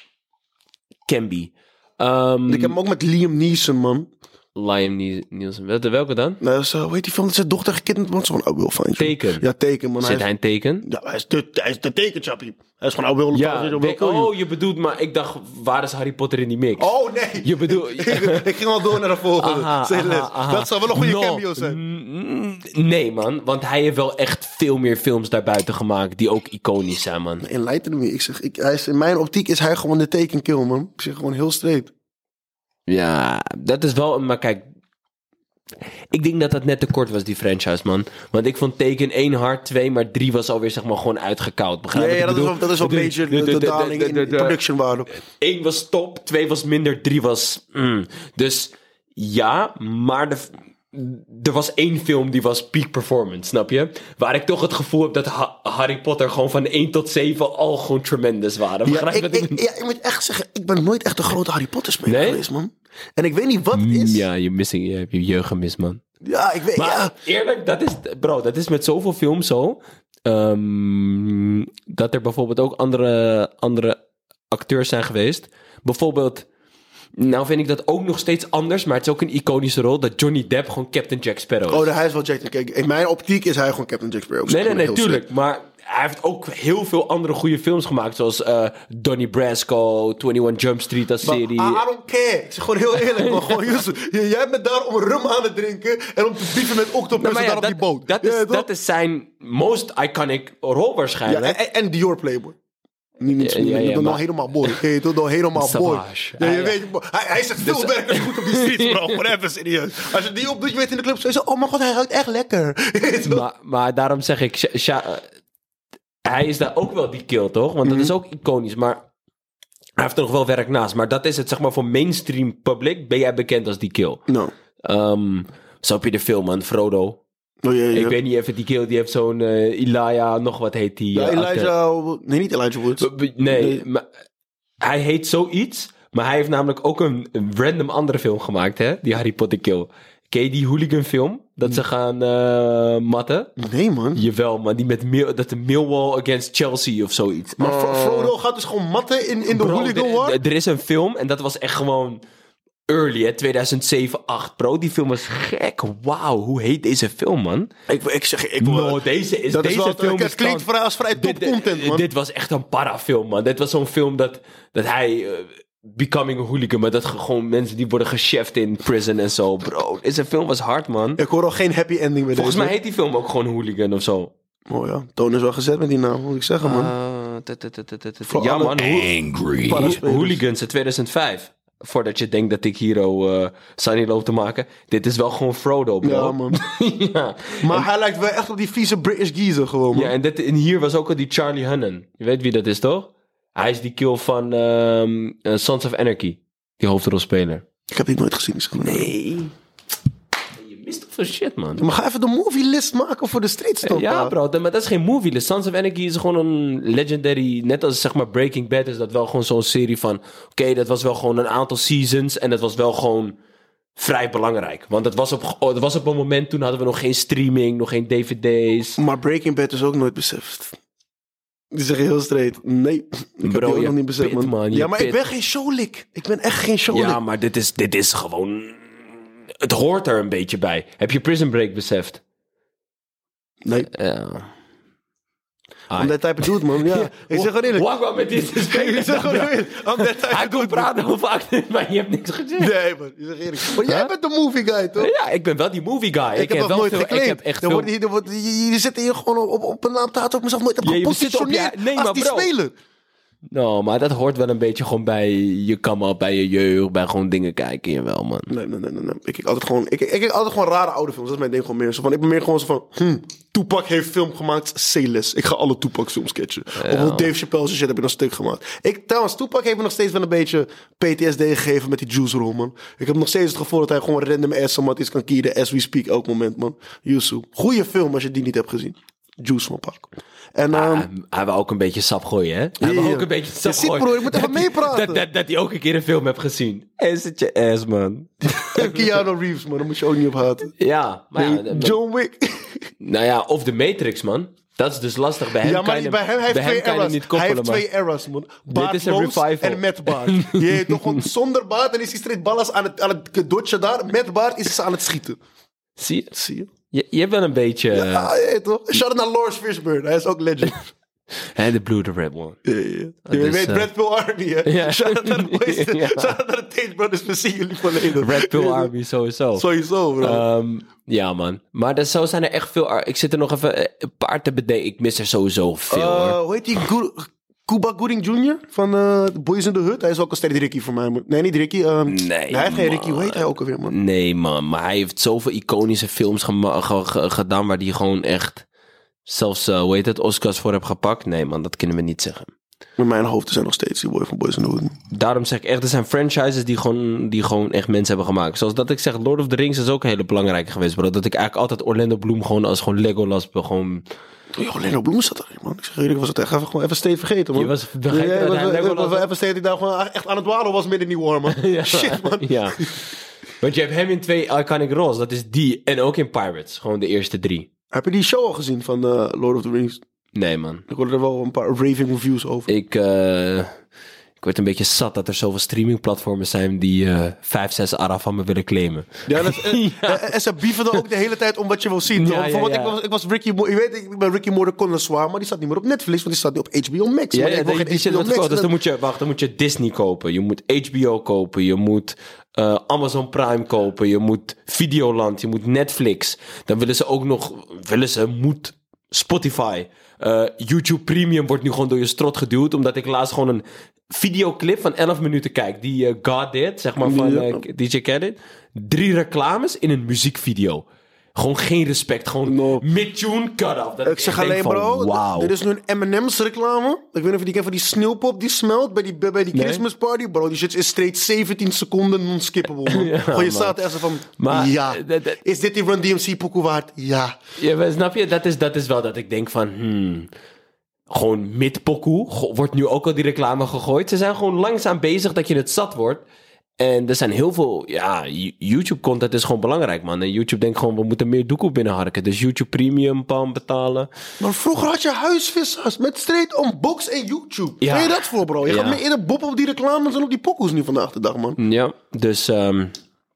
Can be. Um, Ik heb hem ook met Liam Neeson, man. Liam Nie- Nielsen. Welke, welke dan? Nou, dat is, uh, hoe heet die film dat zijn dochter gekidnapt wordt? Zo'n oude Will van. Teken. Ja, Teken, man. Zit hij is, een teken? ja, hij is de, hij is de tekenchappie. Hij is gewoon oude Will. Ja, Will, de- Will oh, je bedoelt, maar ik dacht, waar is Harry Potter in die mix? Oh, nee. Je bedoelt... ik ging al door naar de volgende. Aha, Say aha, less. aha. Dat zou wel een goede No, cameo zijn. mm, Nee, man. Want hij heeft wel echt veel meer films daarbuiten gemaakt die ook iconisch zijn, man. Enlighten me. Ik zeg, ik, hij is, in mijn optiek is hij gewoon de tekenkill, man. Ik zeg gewoon heel straight. Ja, dat is wel... Maar kijk... Ik denk dat dat net te kort was, die franchise, man. Want ik vond Taken één hard, twee, maar drie was alweer zeg maar gewoon uitgekoud. Begrijp Ja, je ja, wat dat ik is wel, dat is wel bedoel? major De- de- de, de- de de- daling de- in de- de- productionwaarde. Eén was top, twee was minder, drie was... Mm. Dus ja, maar de, er was één film die was peak performance, snap je? Waar ik toch het gevoel heb dat ha- Harry Potter gewoon van één tot zeven al gewoon tremendous waren. Ja, Begrijp je ik, wat ik ik, bedoel? ja, ik moet echt zeggen, ik ben nooit echt een grote Harry Potter speler Nee? geweest, man. En ik weet niet wat het is. Ja, je missing, je hebt je jeugd gemist, man. Ja, ik weet... Maar ja. eerlijk, dat is... Bro, dat is met zoveel films zo. Um, dat er bijvoorbeeld ook andere, andere acteurs zijn geweest. Bijvoorbeeld... Nou vind ik dat ook nog steeds anders, maar het is ook een iconische rol, dat Johnny Depp gewoon Captain Jack Sparrow is. Oh, hij is wel Jack. Kijk, in mijn optiek is hij gewoon Captain Jack Sparrow. Nee, nee, nee, tuurlijk. Maar hij heeft ook heel veel andere goede films gemaakt, zoals uh, Donnie Brasco, eenentwintig Jump Street als serie. I don't care. Ik zeg gewoon heel eerlijk, man. Gewoon, Yusuf, jij bent daar om rum aan het drinken en om te bieven met octopus nou, ja, daar op dat, die boot. Dat is, ja, dat is zijn most iconic rol waarschijnlijk. Ja, en, en Dior Playboy. Niet, niet, Ja, ja, ja, nog maar... helemaal boy. Hey, toch nog helemaal boy. Ja, je ja. weet, hij, hij zegt veel dus... werkers goed op die streets, bro. Gewoon even serieus. Als je die opdoet, je weet in de club, zo, oh mijn god, hij ruikt echt lekker. maar, maar daarom zeg ik, Sha- Sha- hij is daar ook wel die kill, toch? Want dat mm-hmm. is ook iconisch, maar hij heeft er nog wel werk naast. Maar dat is het, zeg maar, voor mainstream public ben jij bekend als die kill. No. Um, zo heb je de film, man, Frodo. Oh, ja, ja. Ik weet niet even, die kill die heeft zo'n uh, Elijah, nog wat heet die? Ja, uh, Elijah... Nee, niet Elijah Woods. B- b- nee, nee. Maar hij heet zoiets, maar hij heeft namelijk ook een, een random andere film gemaakt, hè? Die Harry Potter kill. Ken je die hooligan film? Dat ze gaan uh, matten? Nee, man. Jawel, man. Die met Mil- dat de Millwall against Chelsea of zoiets. Maar uh, Frodo gaat dus gewoon matten in, in de bro, hooligan war? Er is een film en dat was echt gewoon... early, hè, tweeduizend zeven, acht, bro. Die film was gek. Wauw, hoe heet deze film, man? Ik, ik zeg, ik no, deze is dat deze is wel, film. Het klinkt vrij als vrij top content, man. Dit was echt een parafilm, man. Dit was zo'n film dat, dat hij uh, becoming a hooligan, maar dat gewoon mensen die worden gecheft in prison en zo, bro. Deze film was hard, man. Ik hoor al geen happy ending met Volgens deze. mij heet die film ook gewoon Hooligan of zo. Oh ja, Toon is wel gezet met die naam, moet ik zeggen, man. Ja, man. Angry. Hooligans in tweeduizend vijf. Voordat je denkt dat ik Hero uh, Sunny loop te maken. Dit is wel gewoon Frodo, bro. Ja, man. ja. Maar en, hij lijkt wel echt op die vieze British geezer gewoon, man. Ja, en, dit, en hier was ook al die Charlie Hunnam. Je weet wie dat is, toch? Hij is die kill van um, uh, Sons of Anarchy. Die hoofdrolspeler. Ik heb die nooit gezien. Dus nee. Je mist toch veel shit, man. Maar ga even de movie list maken voor de streets dan. Ja, bro. Dat, maar dat is geen movie list. Sons of Anarchy is gewoon een legendary... Net als, zeg maar, Breaking Bad is dat wel gewoon zo'n serie van... Oké, okay, dat was wel gewoon een aantal seasons. En dat was wel gewoon vrij belangrijk. Want het was op, oh, het was op een moment... Toen hadden we nog geen streaming, nog geen D V D's. Maar Breaking Bad is ook nooit beseft. Die zeggen heel straight. Nee, ik bro, heb die ook nog niet beseft, man. man ja, maar pit. Ik ben geen showlik. Ik ben echt geen showlik. Ja, maar dit is, dit is gewoon... Het hoort er een beetje bij. Heb je Prison Break beseft? Nee. Ja. I'm that type of dude, man. Ja, ik zeg gewoon eerlijk. Wacht maar met dit. Ik zeg gewoon eerlijk. I'm that type Hij kon praten over acten, maar je hebt niks gezegd. Nee, man. Je zegt eerlijk. Maar jij huh? bent de movie guy, toch? Ja, ik ben wel die movie guy. Ik, ik heb, heb wel nooit veel, geclaimd. Ik heb echt er veel... wordt, er wordt, je, je zit hier gewoon op, op een naam taat op mezelf nooit heb ja, gepositioneerd ja, nee, als maar die bro. speler. Nou, maar dat hoort wel een beetje gewoon bij je come up, bij je jeugd, bij gewoon dingen kijken, jawel, man. Nee, nee, nee, nee. nee. Ik kijk altijd gewoon, ik, ik, ik kijk altijd gewoon rare oude films. Dat is mijn ding gewoon meer. Zo van, ik ben meer gewoon zo van, hm, Tupac heeft film gemaakt, C-less. Ik ga alle Tupac films catchen. Ja. Of Dave Chappelle shit heb ik nog stuk gemaakt. Ik, trouwens, Tupac heeft me nog steeds wel een beetje P T S D gegeven met die Juice rol, man. Ik heb nog steeds het gevoel dat hij gewoon random ass zomaar iets kan kiezen as we speak elk moment, man. Yusu. Goeie film als je die niet hebt gezien. Juice van Pac. En, um, ah, hij wil ook een beetje sap gooien, hè? Hij wil ja, ook een beetje sap zit, gooien. Bro, ik moet even meepraten. Dat, dat, dat hij ook een keer een film heeft gezien. Is het je ass, man. Keanu Reeves, man. Daar moet je ook niet op haten. Ja. Maar nee, ja John Wick. Nou ja, of de Matrix, man. Dat is dus lastig. Bij hem ja, maar kan je, bij hem heeft bij twee hem kan je eras. niet koppelen, hij heeft maar. twee eras, man. Dit is een revival. En met baard. Je hebt toch gewoon zonder baard en is hij straight ballas aan het, aan het dodgen daar. Met baard is ze aan het schieten. Zie je? Zie je? Je, je hebt wel een beetje... Ja, ja toch? Shout-out naar Lawrence Fishburne. Hij is ook legend. En de Blue the Red One. Ja, ja. Je dus, weet uh... Red Pill Army, hè? Ja. Shout-out naar de mooiste. Ja. Shout-out naar de Tate Brothers. We zien jullie volledig. Red Pill Army, sowieso. Sowieso, bro. Um, ja, man. Maar er, zo zijn er echt veel... Ik zit er nog even een paar te bedenken. Ik mis er sowieso veel, uh, hoor. Hoe heet die? Go- Cuba Gooding junior van uh, Boys in the Hood. Hij is ook een steady Ricky voor mij. Nee, niet Ricky. Um, nee, nee, hij heeft geen Ricky. Hoe heet hij ook alweer, man? Nee, man. Maar hij heeft zoveel iconische films gema- g- g- gedaan... waar hij gewoon echt... zelfs, uh, hoe heet het, Oscars voor heb gepakt. Nee, man, dat kunnen we niet zeggen. In mijn hoofd zijn nog steeds die boy van Boys in the Hood. Daarom zeg ik echt, er zijn franchises die gewoon, die gewoon echt mensen hebben gemaakt. Zoals dat ik zeg, Lord of the Rings is ook een hele belangrijke geweest, bro. Dat ik eigenlijk altijd Orlando Bloom gewoon als gewoon Legolas gewoon... Oh, Orlando Bloom zat erin, man. Ik zeg eerlijk, ik was het echt even, gewoon even steeds vergeten, man. Je was vergeten ja, dat was, hij Legolas... Even steeds dat ik daar gewoon echt aan het dwalen was midden in die war, man. Ja, shit, man. Ja. Want je hebt hem in twee iconic roles. Dat is die en ook in Pirates. Gewoon de eerste drie. Heb je die show al gezien van uh, Lord of the Rings? Nee, man. Ik hoorde er wel een paar raving reviews over. Ik, uh, ik word een beetje zat dat er zoveel streamingplatformen zijn die uh, vijf, zes ara van me willen claimen. Ja, dat, uh, ja. En ze bieven er ook de hele tijd om wat je wil zien. Ja, Bijvoorbeeld, ja, ja. Ik, was, ik was Ricky Moore, je weet, ik ben Ricky Moore de connoisseur, maar die staat niet meer op Netflix, want die staat nu op H B O Max. Ja, maar ja, ik wil die, geen die H B O Max. Max, dus dan moet je, wacht, dan moet je Disney kopen, je moet H B O kopen, je moet uh, Amazon Prime kopen, je moet Videoland, je moet Netflix. Dan willen ze ook nog, willen ze, moet Spotify. Uh, YouTube Premium wordt nu gewoon door je strot geduwd, omdat ik laatst gewoon een videoclip van elf minuten kijk, die uh, God did, zeg maar, van uh, D J Khaled. Drie reclames in een muziekvideo. Gewoon geen respect, gewoon no. mid-tune cut-off. Ik zeg alleen, van, bro, wow. Dit is nu een M and M's reclame. Ik weet niet of je die kent van die sneeuwpop die smelt bij die, bij die nee. Christmas party. Bro, die shit is straight zeventien seconden non-skippable, man. ja, gewoon, je man. staat echt zo van, maar, ja. Dat, dat, is dit die Run D M C pokoe waard? Ja. Ja, maar snap je? Dat is, dat is wel dat ik denk van, hmm... Gewoon mid-pokoe wordt nu ook al die reclame gegooid. Ze zijn gewoon langzaam bezig dat je het zat wordt. En er zijn heel veel... Ja, YouTube-content is gewoon belangrijk, man. En YouTube denkt gewoon, we moeten meer doekoe binnenharken. Dus YouTube Premium, pam, betalen. Maar vroeger had je huisvissers met straight on box en YouTube. Ja. Waar je dat voor, bro? Je ja. gaat meer eerder boppen op die reclames dan op die pokoes nu vandaag de dag, man. Ja, dus... Um,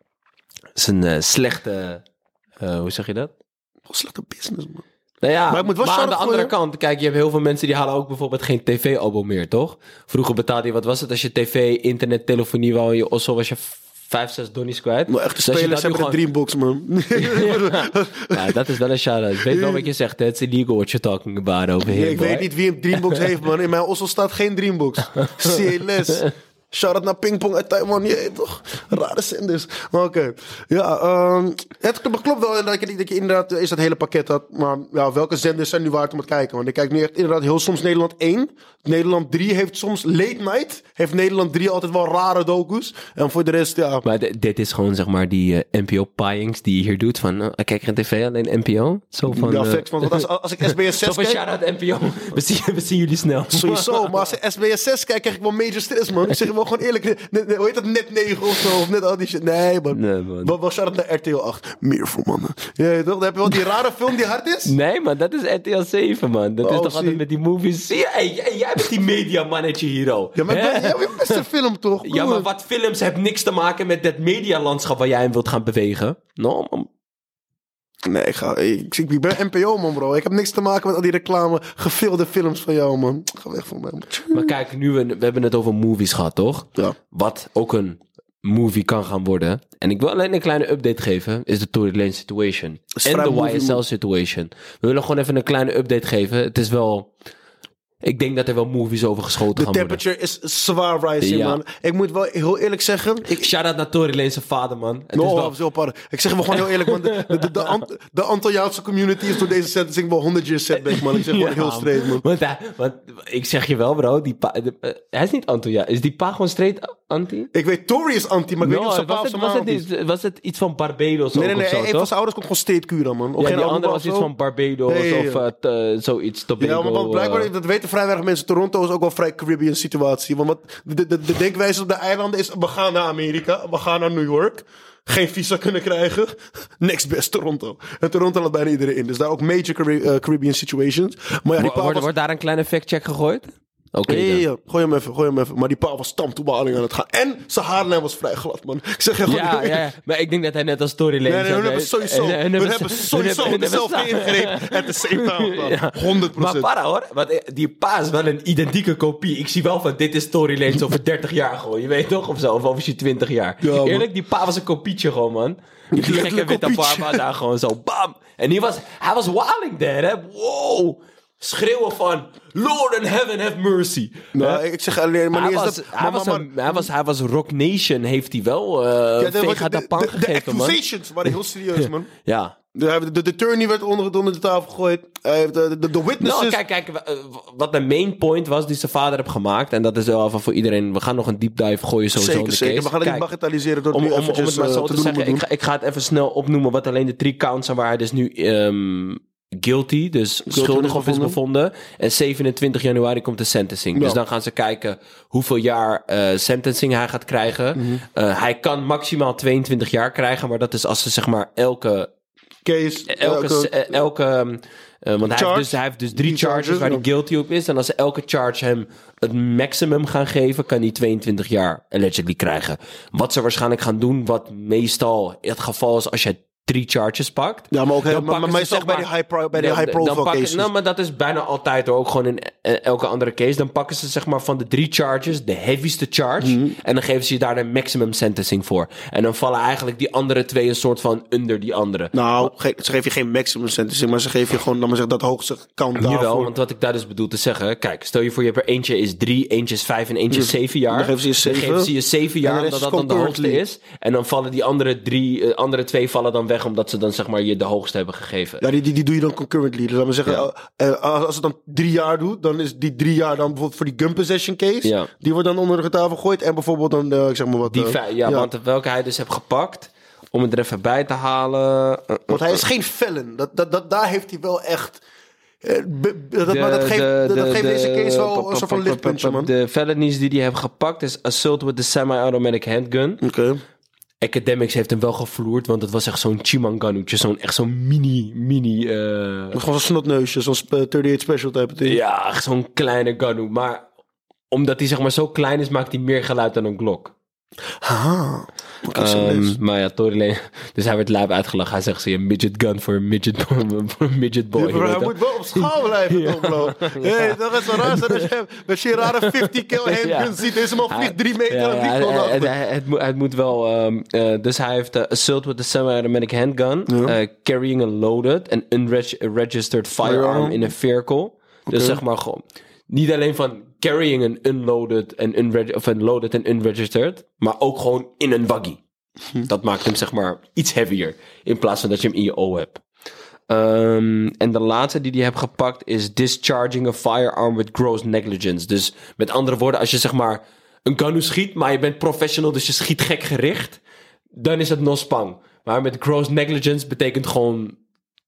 het is een uh, slechte... Uh, hoe zeg je dat? Een slechte business, man. Nou ja, maar, maar aan de andere kant, kijk, je hebt heel veel mensen die halen ook bijvoorbeeld geen tv-abo meer, toch? Vroeger betaalde je, wat was het, als je tv, internet, telefonie wou en je osso, was je vijf, zes donnies kwijt. Maar echte dus spelers hebben gewoon... de Dreambox, man. ja. ja, dat is wel een shout-out. Ik weet wel wat je zegt, it's illegal what you're talking about over here. Nee, ik boy. weet niet wie een Dreambox heeft, man. In mijn osso staat geen Dreambox. C L S. Shout-out naar Pingpong uit Taiwan. Je toch? Rare zenders. Maar oké. Okay. Ja, um, het klopt wel dat je, dat je inderdaad is dat hele pakket had. Maar ja, welke zenders zijn nu waard om te kijken? Want ik kijk nu echt inderdaad heel soms Nederland één. Nederland drie heeft soms late night. Heeft Nederland drie altijd wel rare docu's. En voor de rest, ja. Maar d- dit is gewoon zeg maar die uh, N P O-paaiings die je hier doet. Van, uh, ik kijk geen tv, alleen N P O. Zo van... Ja, facts. Want als, als ik S B S zes kijk... Zo van shout-out N P O. We zien, we zien jullie snel. Sowieso. Maar als ik S B S zes kijk, krijg ik wel major stress, man. Ik zeg wel gewoon eerlijk. Net, net, hoe heet dat? Net negen of zo. Of net al die shit. Nee, man. Nee, man. Wat was shout-out naar R T L acht? Meer voor mannen. Ja, toch? Dan heb je wel die rare film die hard is? Nee, man. Dat is R T L zeven, man. Dat oh, is toch zie. altijd met die movies. Zie je? Hey, jij, jij bent die mediamannetje hier, al. Ja, maar jij hebt best een film, toch? Cool. Ja, maar wat films hebben niks te maken met dat medialandschap waar jij in wilt gaan bewegen. No, man. Nee, ik, ga, ik, ik ben N P O, man, bro. Ik heb niks te maken met al die reclame, gefilmde films van jou, man. Ga weg van mij, man. Maar kijk, nu we, we hebben het over movies gehad, toch? Ja. Wat ook een movie kan gaan worden. En ik wil alleen een kleine update geven, is de Tory Lanez situation. En de Y S L situation. We willen gewoon even een kleine update geven. Het is wel... Ik denk dat er wel movies over geschoten gaan worden. De temperature is zwaar rising, ja. man. Ik moet wel heel eerlijk zeggen... Ik... Shout-out naar Tory Lanez vader, man. Het no, is wel... zo pardon. Ik zeg wel gewoon heel eerlijk, man. De, de, de, de, Ant- de Antilliaanse community is door deze sentencing wel honderd years setback, man. Ik zeg gewoon ja, heel straight, man. Want, hij, want ik zeg je wel, bro. Die pa, de, uh, hij is niet Antilliaan. Is die pa gewoon straight anti? Ik weet, Tory is anti, maar ik no, weet niet of zijn pa of zijn was, het, was, het, was het iets van Barbados nee, nee, nee, of zo, nee. Een van zijn ouders komt gewoon state Cura, man. Of ja, geen die andere was zo. iets van Barbados hey, of uh, t, uh, zoiets. Tobago, ja, maar want blijkbaar, uh, dat weten vrij weinig mensen. Toronto is ook wel vrij Caribbean situatie. Want wat, de, de, de denkwijze op de eilanden is, we gaan naar Amerika, we gaan naar New York. Geen visa kunnen krijgen. Next best Toronto. En Toronto laat bijna iedereen in. Dus daar ook major Cari- uh, Caribbean situations. Maar ja, die wordt, was... wordt daar een kleine fact-check gegooid? Oké, okay, ja, ja, gooi hem even, gooi hem even. Maar die pa was stamtoebaling aan het gaan. En zijn haarlijn was vrij glad, man. Ik zeg je gewoon... Ja, ja, ja, maar ik denk dat hij net als Tory Lanez... Nee, nee, we hebben sowieso... We hebben sowieso dezelfde ingreep at the same time. Ja. honderd procent. Maar para, hoor. Want die pa is wel een identieke kopie. Ik zie wel van, dit is Tory Lanez over dertig jaar gewoon. Je weet toch? Of zo, of over je twintig jaar. Ja, eerlijk, die pa was een kopietje gewoon, man. Die gekke witte parma daar gewoon zo, bam. En hij was, hij was wilding there, hè. Wow. Schreeuwen van Lord in heaven have mercy. Nou, ik zeg alleen maar hij niet was, dat, hij, maar, was maar, een, hij was hij was Rock Nation heeft hij wel uh, ja, de, Vega de, de, de, gegeven, de accusations waren heel serieus, man. Ja. De, de, de attorney werd onder, onder de tafel gegooid. Uh, de, de, de witnesses... Nou, kijk, kijk, wat de main point was die zijn vader heeft gemaakt. En dat is wel van voor iedereen. We gaan nog een deep dive gooien sowieso zeker, in de zeker. case. We gaan het niet bagatelliseren door om, nu om, om het maar zo te, te zeggen. Ik ga, ik ga het even snel opnoemen wat alleen de drie counts zijn waar hij dus nu um, guilty, dus Guilty schuldig is of is bevonden. En zevenentwintig januari komt de sentencing. Ja. Dus dan gaan ze kijken hoeveel jaar uh, sentencing hij gaat krijgen. Mhm. Uh, hij kan maximaal tweeëntwintig jaar krijgen, maar dat is als ze zeg maar elke... Case, Elke, elke- elke, elke uh, want hij Charge. heeft, dus, hij heeft dus drie Drie charges, charges, waar ja. hij guilty op is. En als ze elke charge hem het maximum gaan geven, kan hij tweeëntwintig jaar allegedly krijgen. Wat ze waarschijnlijk gaan doen, wat meestal het geval is als je drie charges pakt. Ja, maar ook dan heel, maar, pakken maar ze meestal zeg bij die maar- high, pro, bij die Dan- high dan profile pakken- cases. Nou, maar dat is bijna altijd hoor, ook gewoon in eh, elke andere case. Dan pakken ze zeg maar van de drie charges de heavyste charge. Mhm. En dan geven ze je daar de maximum sentencing voor. En dan vallen eigenlijk die andere twee een soort van under die andere. Nou, ge- ze geven je geen maximum sentencing, maar ze geven je gewoon, dan maar zeggen, dat hoogste kant Jawel, daarvoor. want wat ik daar dus bedoel te zeggen... Kijk, stel je voor, je hebt er eentje is drie, eentje is vijf en eentje is zeven jaar. Dan geven ze je zeven. Dan geven ze je zeven En jaar, de rest dat is dat dan de concurrently. hoogste is. En dan vallen die andere drie, eh, andere twee vallen dan weg... omdat ze dan zeg maar je de hoogste hebben gegeven. Ja, die, die, die doe je dan concurrently. Dus laten we zeggen, Ja. eh, eh, als, als het dan drie jaar doet, dan is die drie jaar dan bijvoorbeeld voor die gun possession case. Ja. Die wordt dan onder de tafel gegooid. En bijvoorbeeld dan, eh, ik zeg maar wat. Die eh, vijf, ja, want welke hij dus heeft gepakt... om het er even bij te halen... eh, Want hij is geen felon. Dat, dat, dat, daar heeft hij wel echt. eh, be- dat, de- maar dat geeft, de- dat, dat de- geeft deze de- case wel pap- een soort van pap- lichtpuntje, pap- man. De felonies die hij heeft gepakt is... assault with the semi-automatic handgun... Oké. Academics heeft hem wel gevloerd, want het was echt zo'n Chimanganoetje. Zo'n echt zo'n mini, mini... eh, Gewoon zo'n snotneusje, zo'n sp- thirty-eight special type ding. ja, echt zo'n kleine Ganu. Maar omdat hij zeg maar zo klein is, maakt hij meer geluid dan een Glock. Ah, oké, zo Ehm, lees. maar ja, Tory Lane... Dus hij werd lijp uitgelachen. Hij zegt, zie je, een midget gun voor een midget, voor een midget boy. Ja, maar weet hij je? moet wel op schaal blijven, toch, bro? Hey, dat is wel raar zijn als je, als je een rare fifty kill handgun Ja. ziet. Deze man vliegt drie meter Ja, en ja, vliegt het, gewoon af. het, het, het moet, het moet wel... ehm, eh, dus hij heeft eh, assault with a semi-automatic handgun. Ja. eh, carrying a loaded and unregistered firearm Firearm. in a vehicle. Dus Oké. zeg maar gewoon... Niet alleen van carrying an unloaded en unreg- of unloaded en unregistered. Maar ook gewoon in een buggy. Hm. Dat maakt hem zeg maar iets heavier. In plaats van dat je hem in je oog hebt. Ehm, en de laatste die hij heeft gepakt is discharging a firearm with gross negligence. Dus met andere woorden, als je zeg maar een Ganu schiet, maar je bent professional, dus je schiet gek gericht, dan is het nospang. Maar met gross negligence betekent gewoon,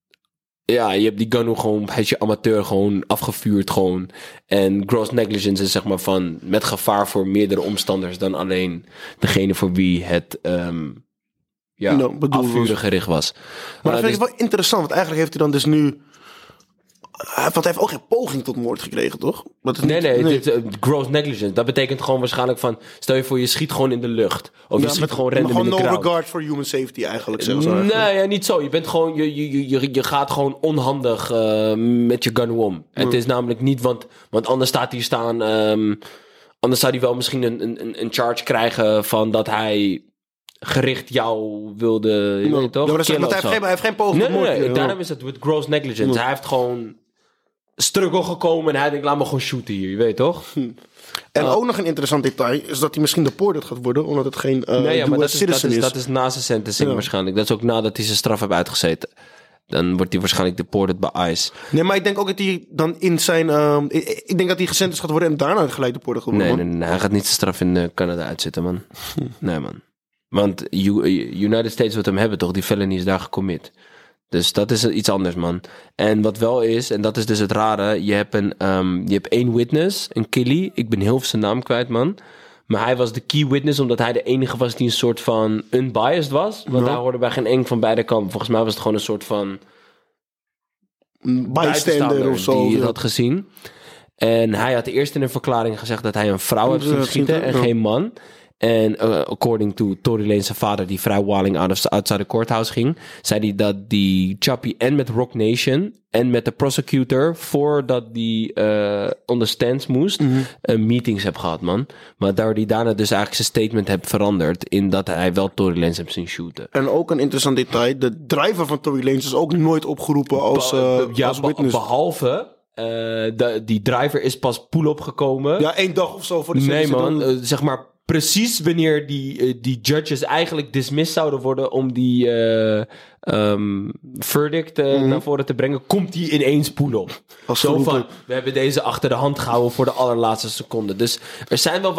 ja, je hebt die Ganu gewoon, hij is je amateur gewoon afgevuurd gewoon. En gross negligence is zeg maar van met gevaar voor meerdere omstanders dan alleen degene voor wie het ehm, ja, Nou, bedoeld was. afvuren gericht was. Maar Uh, dat vind dus- ik wel interessant, want eigenlijk heeft hij dan dus nu... Want hij heeft ook geen poging tot moord gekregen, toch? Dat is Nee, niet- nee, dit, uh, gross negligence. Dat betekent gewoon waarschijnlijk van... Stel je voor, je schiet gewoon in de lucht. Of je Ja, schiet met- gewoon random gewoon in de no crowd. regard for human safety eigenlijk, zeggen ze Nee, eigenlijk. ja, niet zo. Je bent gewoon... Je, je, je, je gaat gewoon onhandig uh, met je gun om. Het is namelijk niet... Want, want anders staat hier staan... Um, anders zou hij wel misschien een, een, een charge krijgen van dat hij... gericht jou wilde... Je No. weet toch? Ja, maar dat is- Killen want hij of heeft zo. geen- hij heeft geen poging Nee, tot nee, moord. nee. Ja. Daarom is het with gross negligence. Ja. Hij heeft gewoon... struggle gekomen en hij denkt, laat me gewoon shooten hier, je weet toch? En Uh, ook nog een interessant detail is dat hij misschien deported gaat worden, omdat het geen uh, nee, ja, maar U S dat is, dat, citizen is, is. dat is na zijn sentencing Ja. waarschijnlijk. Dat is ook nadat hij zijn straf heeft uitgezeten. Dan wordt hij waarschijnlijk deported bij ICE. Nee, maar ik denk ook dat hij dan in zijn... um, ik, ik denk dat hij gesentenced gaat worden en daarna gelijk deported gaat worden. Nee, nee, nee, hij gaat niet zijn straf in uh, Canada uitzitten, man. Nee, man. Want U- United States wil hem hebben, toch? Die felony is daar gecommit. Dus dat is iets anders, man. En wat wel is, en dat is dus het rare... Je hebt, een, um, je hebt één witness, een Killy. Ik ben heel veel zijn naam kwijt, man. Maar hij was de key witness, omdat hij de enige was die een soort van unbiased was. Want Ja. hij hoorde bij geen een van beide kanten. Volgens mij was het gewoon een soort van... Bystander of zo. die het ja. had gezien. En hij had eerst in een verklaring gezegd dat hij een vrouw heeft Ja, zien dat schieten zie ik en ook, ja. geen man. En uh, according to Tory Lanez zijn vader, die vrij walling out of, outside the courthouse ging, zei hij dat die Chappie en met Rock Nation en met de prosecutor, voordat die uh, on the stands moest, Mhm. uh, meetings heb gehad, man. Maar daar die daarna dus eigenlijk zijn statement heeft veranderd in dat hij wel Tory Lanez heeft zien shooten. En ook een interessant detail. De driver van Tory Lanez is ook nooit opgeroepen als, Be- uh, be- ja, als be- witness. behalve... Uh, de, die driver is pas pull-up gekomen. Ja, één dag of zo voor de Nee, sentencing. man. Dan- Uh, zeg maar precies wanneer die, uh, die judges eigenlijk dismissed zouden worden om die uh, um, verdict uh, Mhm. naar voren te brengen, komt die ineens pull-up. Als Zo geroepen. van, we hebben deze achter de hand gehouden voor de allerlaatste seconde. Dus er zijn wel wat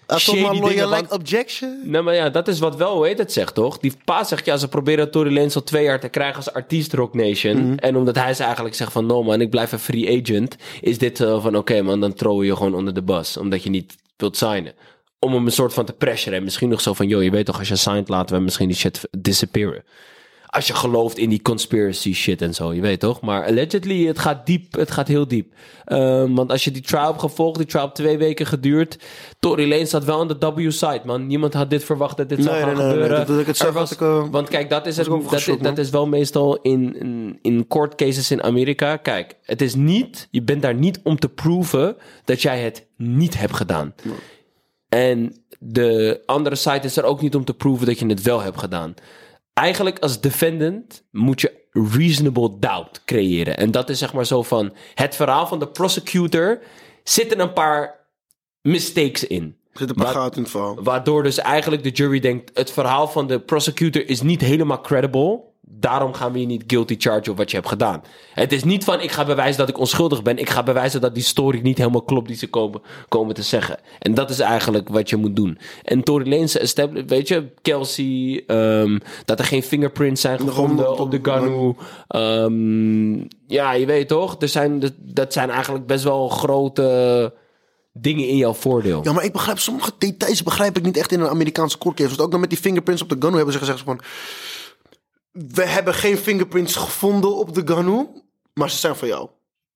shady dingen. Like objection? Nee, maar ja, dat is wat wel, hoe heet het zegt, toch? Die pa zegt, ja, ze proberen Tory Lanez al twee jaar te krijgen als artiest Roc Nation. Mm-hmm. En omdat hij ze eigenlijk zegt van, no man, ik blijf een free agent. Is dit uh, van, oké okay, man, dan throw je gewoon onder de bus. Omdat je niet wilt signen. Om hem een soort van te pressuren. En misschien nog zo van, joh, je weet toch, als je signed, laten we misschien die shit disappearen. Als je gelooft in die conspiracy shit en zo, je weet toch? Maar allegedly, het gaat diep, het gaat heel diep. Um, want als je die trial hebt gevolgd, die trial heeft twee weken geduurd. Tory Lanez zat wel aan de W-side, man. Niemand had dit verwacht dat dit nee, zou gaan nee, nee, gebeuren. Nee, dat, dat ik het zeg, was, ik, uh, want kijk, dat is, het, dat, geschokt, dat is wel meestal in, in, in court cases in Amerika. Kijk, het is niet, je bent daar niet om te proven dat jij het niet hebt gedaan. Nee. En de andere side is er ook niet om te proven dat je het wel hebt gedaan. Eigenlijk als defendant moet je reasonable doubt creëren. En dat is zeg maar zo van, het verhaal van de prosecutor zitten een paar mistakes in. Er zit een paar gaten in het verhaal. Waardoor dus eigenlijk de jury denkt, het verhaal van de prosecutor is niet helemaal credible. Daarom gaan we je niet guilty charge op wat je hebt gedaan. Het is niet van, ik ga bewijzen dat ik onschuldig ben. Ik ga bewijzen dat die story niet helemaal klopt die ze komen, komen te zeggen. En dat is eigenlijk wat je moet doen. En Tory Lanez, weet je, Kelsey, um, dat er geen fingerprints zijn gevonden op de Ganu. Um, ja, je weet toch, er zijn, dat zijn eigenlijk best wel grote dingen in jouw voordeel. Ja, maar ik begrijp sommige details begrijp ik niet echt in een Amerikaanse court case. Want ook dan met die fingerprints op de Ganu hebben ze gezegd van, we hebben geen fingerprints gevonden op de Ganu, maar ze zijn van jou.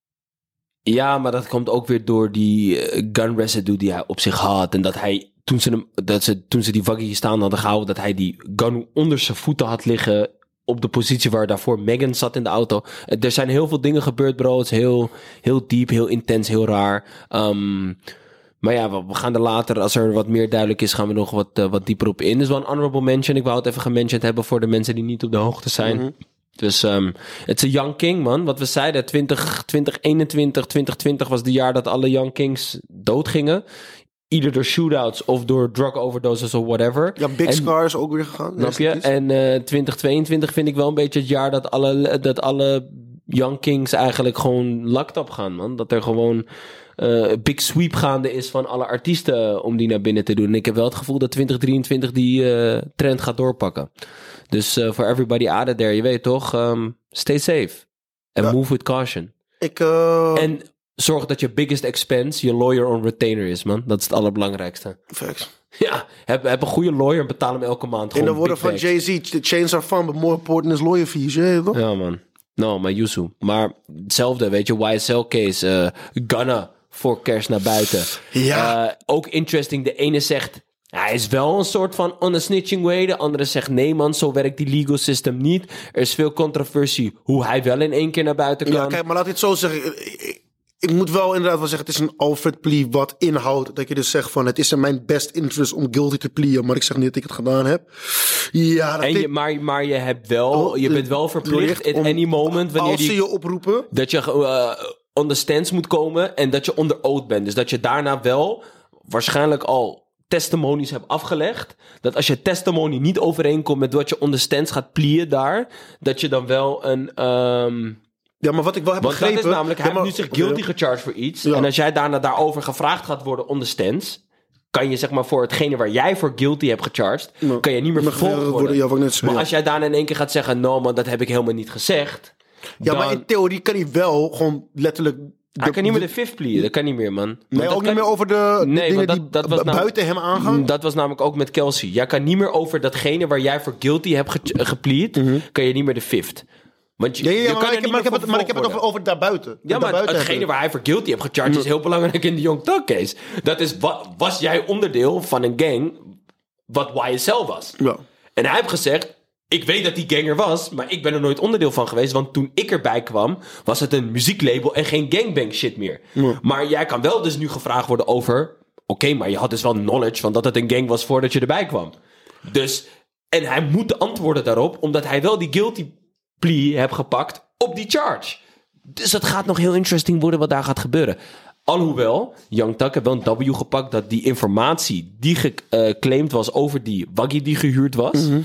Ja, maar dat komt ook weer door die uh, gun residue die hij op zich had. En dat hij, toen ze, hem, dat ze, toen ze die waggie staan hadden gehouden, dat hij die Ganu onder zijn voeten had liggen op de positie waar daarvoor Megan zat in de auto. Er zijn heel veel dingen gebeurd, bro. Het is heel, heel diep, heel intens, heel raar. Um, Maar ja, we gaan er later, als er wat meer duidelijk is, gaan we nog wat, uh, wat dieper op in. Dus wel een honorable mention. Ik wou het even gementiond hebben voor de mensen die niet op de hoogte zijn. Mm-hmm. Dus um, het is een Young King, man. Wat we zeiden, twintig, twintig eenentwintig, twintig twintig was het jaar dat alle Young Kings doodgingen. Ieder door shootouts of door drug overdoses of whatever. Ja, Big en, Scar is ook weer gegaan. Snap je? En uh, twintig tweeëntwintig vind ik wel een beetje het jaar dat alle, dat alle Young Kings eigenlijk gewoon locked up gaan, man. Dat er gewoon uh, big sweep gaande is van alle artiesten om die naar binnen te doen. En ik heb wel het gevoel dat twintig drieëntwintig die uh, trend gaat doorpakken. Dus uh, for everybody out there, je weet toch, um, stay safe. And ja. move with caution. Ik, uh... En zorg dat je biggest expense je lawyer on retainer is, man. Dat is het allerbelangrijkste. Facts. Ja, heb, heb een goede lawyer en betaal hem elke maand. In de woorden van Jay-Z, chains are fun, but more important is lawyer fees. Yeah, toch? Ja, man. No, maar Yusu. Maar hetzelfde, weet je, Y S L case, uh, Gunna voor kerst naar buiten. Ja. Uh, ook interesting, de ene zegt, hij is wel een soort van on a snitching way. De andere zegt, nee man, zo werkt die legal system niet. Er is veel controversie hoe hij wel in één keer naar buiten kan. Ja, kijk, maar laat ik het zo zeggen. Ik, ik moet wel inderdaad wel zeggen, het is een Alfred plea wat inhoudt. Dat je dus zegt van, het is in mijn best interest om guilty te pleaden, maar ik zeg niet dat ik het gedaan heb. Ja, dat en je, ik, maar, maar je hebt wel, oh, je bent wel verplicht at any moment, wanneer als ze die, je oproepen, dat je uh, on the stands moet komen en dat je onder oath bent. Dus dat je daarna wel waarschijnlijk al testimonies hebt afgelegd. Dat als je testimony niet overeenkomt met wat je on the stands gaat pleaden daar, dat je dan wel een Um, ja, maar wat ik wel heb Want begrepen... dat is namelijk, hij ja, maar, heeft nu zich guilty ja. gecharged voor iets. Ja. En als jij daarna daarover gevraagd gaat worden on the stands, kan je zeg maar voor hetgene waar jij voor guilty hebt gecharged, ja. kan je niet meer vervolgd worden. worden. Ja, wat net, maar ja. als jij daarna in één keer gaat zeggen, no man, dat heb ik helemaal niet gezegd. Ja, dan, maar in theorie kan hij wel gewoon letterlijk... De, hij kan niet meer de fifth pleaden, dat kan niet meer, man. Nee, ook niet kan, meer over de, nee, de dingen dat, die dat was buiten nam, hem aangaan. Dat was namelijk ook met Kelsey. Jij kan niet meer over datgene waar jij voor guilty hebt ge- geplead, mm-hmm. kan je niet meer de fifth. Want je, ja, ja, ja, je maar, kan ik, maar, ik heb het, maar ik heb het over, over daarbuiten. Ja, maar daarbuiten hetgene waar hij voor guilty hebt gecharged is heel belangrijk in de Young Thug case. Dat is, was jij onderdeel van een gang wat Y S L was? Ja. En hij heeft gezegd, ik weet dat die gang er was, maar ik ben er nooit onderdeel van geweest. Want toen ik erbij kwam, was het een muzieklabel en geen gangbang shit meer. Ja. Maar jij kan wel dus nu gevraagd worden over, oké, okay, maar je had dus wel knowledge van dat het een gang was voordat je erbij kwam. Dus, en hij moet antwoorden daarop, omdat hij wel die guilty plea heeft gepakt op die charge. Dus het gaat nog heel interesting worden wat daar gaat gebeuren. Alhoewel, Young Thug heeft wel een W gepakt dat die informatie die geclaimd was over die waggie die gehuurd was, mm-hmm.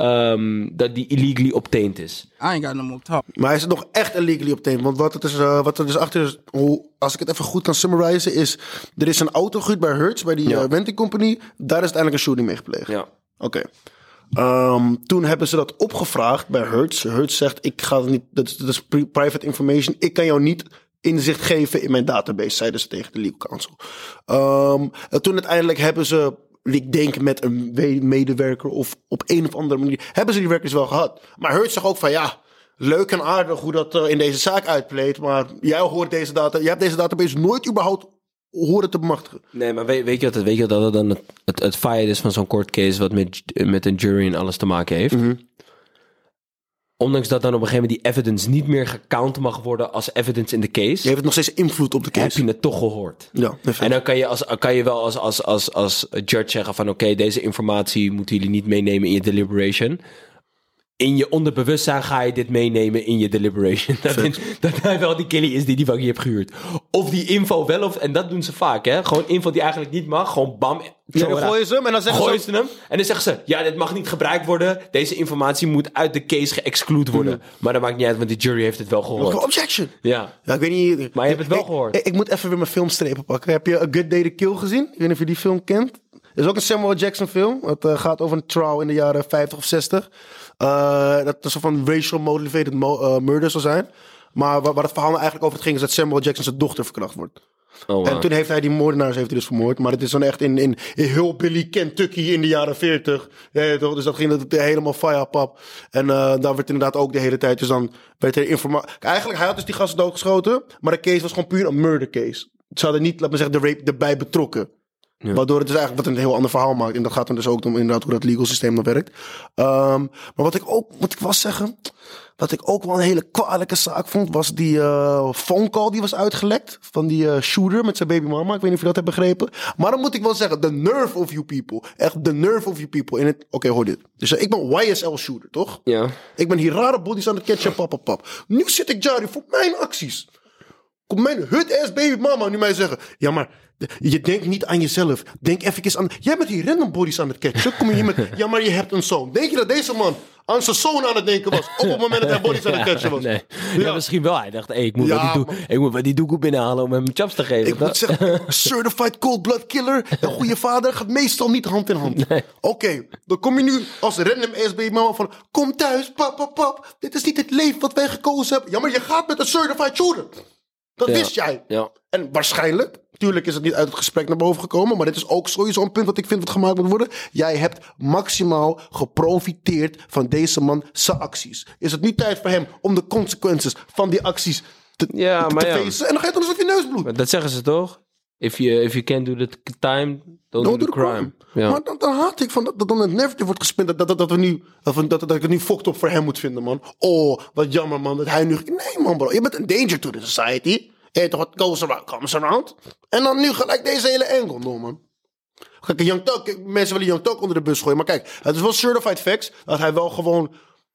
um, dat die illegally obtained is. I ain't got no more talk. Maar hij is nog echt illegally obtained. Want wat, het is, uh, wat er dus achter is, hoe als ik het even goed kan summarizen, is... Er is een auto gehuurd bij Hertz, bij die Ja. uh, renting company. Daar is uiteindelijk een shooting mee gepleegd. Ja. Oké. Okay. Um, toen hebben ze dat opgevraagd bij Hertz. Hertz zegt, ik ga het niet... Dat is, dat is private information. Ik kan jou niet inzicht geven in mijn database, zeiden ze tegen de legal counsel. Um, en toen uiteindelijk hebben ze... Ik denk met een medewerker of op een of andere manier... hebben ze die werkers wel gehad. Maar Hertz zegt ook van, ja... Leuk en aardig hoe dat uh, in deze zaak uitpleedt. Maar jij hoort deze data. Jij hebt deze database nooit überhaupt horen te bemachtigen. Nee, maar weet, weet je wat, weet je wat dat dan het, het, het feit is van zo'n court case... wat met, met een jury en alles te maken heeft? Mm-hmm. Ondanks dat dan op een gegeven moment die evidence niet meer gecount mag worden als evidence in de case... Je heeft het nog steeds invloed op de case. Heb je het toch gehoord. Ja, en dan kan je, als, kan je wel als, als, als, als judge zeggen van... oké, okay, deze informatie moeten jullie niet meenemen in je deliberation... In je onderbewustzijn ga je dit meenemen in je deliberation. Dat, in, dat hij wel die killie is die die van je hebt gehuurd. Of die info wel of... En dat doen ze vaak, hè. Gewoon info die eigenlijk niet mag. Gewoon bam. Ja, dan gooien ze hem en dan zeggen gooien ze... ze hem. En dan zeggen ze... Ja, dit mag niet gebruikt worden. Deze informatie moet uit de case geëxcludeerd worden. Ja. Maar dat maakt niet uit, want de jury heeft het wel gehoord. Objection. Ja. Ja, ik weet niet... Maar je hebt het wel ik, gehoord. Ik, ik moet even weer mijn filmstrepen pakken. Heb je A Good Day to Kill gezien? Ik weet niet of je die film kent. Het is ook een Samuel Jackson film. Het uh, gaat over een trial in de jaren vijftig of zestig. Uh, dat een soort van racial motivated mo- uh, murder zou zijn. Maar waar, waar het verhaal nou eigenlijk over ging... is dat Samuel Jackson zijn dochter verkracht wordt. Oh, wow. En toen heeft hij die moordenaars heeft hij dus vermoord. Maar het is dan echt in, in, in Hillbilly, Kentucky in de jaren veertig. Ja, toch? Dus dat ging dat helemaal fire pap. En uh, daar werd inderdaad ook de hele tijd... Dus dan werd er informatie... Eigenlijk, hij had dus die gasten doodgeschoten. Maar de case was gewoon puur een murder case. Ze hadden niet, laat me zeggen, de rape erbij betrokken. Ja. Waardoor het dus eigenlijk wat een heel ander verhaal maakt. En dat gaat dan dus ook om inderdaad hoe dat legal systeem dan werkt. Um, maar wat ik ook, wat ik was zeggen... Wat ik ook wel een hele kwalijke zaak vond... was die uh, phone call die was uitgelekt... van die uh, shooter met zijn baby mama. Ik weet niet of je dat hebt begrepen. Maar dan moet ik wel zeggen... the nerve of you people. Echt the nerve of you people. Oké, okay, hoor dit. Dus uh, ik ben Y S L shooter, toch? Ja. Ik ben hier rare bodies aan het catchen, pap, pap, pap. Nu zit ik Jari voor mijn acties. Komt mijn hut-ass baby mama nu mij zeggen... Ja, maar... Je denkt niet aan jezelf. Denk even aan... Jij bent hier random bodies aan het catchen. Kom je hier met... Ja, maar je hebt een zoon. Denk je dat deze man aan zijn zoon aan het denken was? Op het moment dat hij bodies aan het catchen was. Nee. Ja. Ja, misschien wel. Hij dacht, hey, ik moet Ja, wat die doe- maar... ik moet wat die doekoe binnenhalen om hem chaps te geven. Ik moet zeggen, certified cold blood killer. Een goede vader gaat meestal niet hand in hand. Nee. Oké, okay, dan kom je nu als random S B mama van... Kom thuis, pap, pap, pap. Dit is niet het leven wat wij gekozen hebben. Ja, maar je gaat met een certified shooter. Dat Ja. wist jij. Ja. En waarschijnlijk, natuurlijk is het niet uit het gesprek naar boven gekomen... maar dit is ook sowieso een punt wat ik vind wat gemaakt moet worden. Jij hebt maximaal geprofiteerd van deze man zijn acties. Is het nu tijd voor hem om de consequenties van die acties te, Ja, te, maar te ja. facen? En dan ga je dan alsof je neus bloedt. Maar dat zeggen ze toch? If you, if you can't do the time, don't, Don't do the crime. Ja. Maar dan, dan haat ik van dat, dat dan het narrative wordt gespint... Dat, dat, dat, we nu, dat, we- dat, dat ik het nu fucked op voor hem moet vinden, man. Oh, wat jammer, man, dat hij nu... Nee, man, bro. Je bent een danger to the society. Je weet toch wat goes around, comes around. En dan nu gelijk deze hele angle, no, man. Kijk, Young Thug, mensen willen Young Thug onder de bus gooien. Maar kijk, het is wel certified facts... dat hij wel gewoon...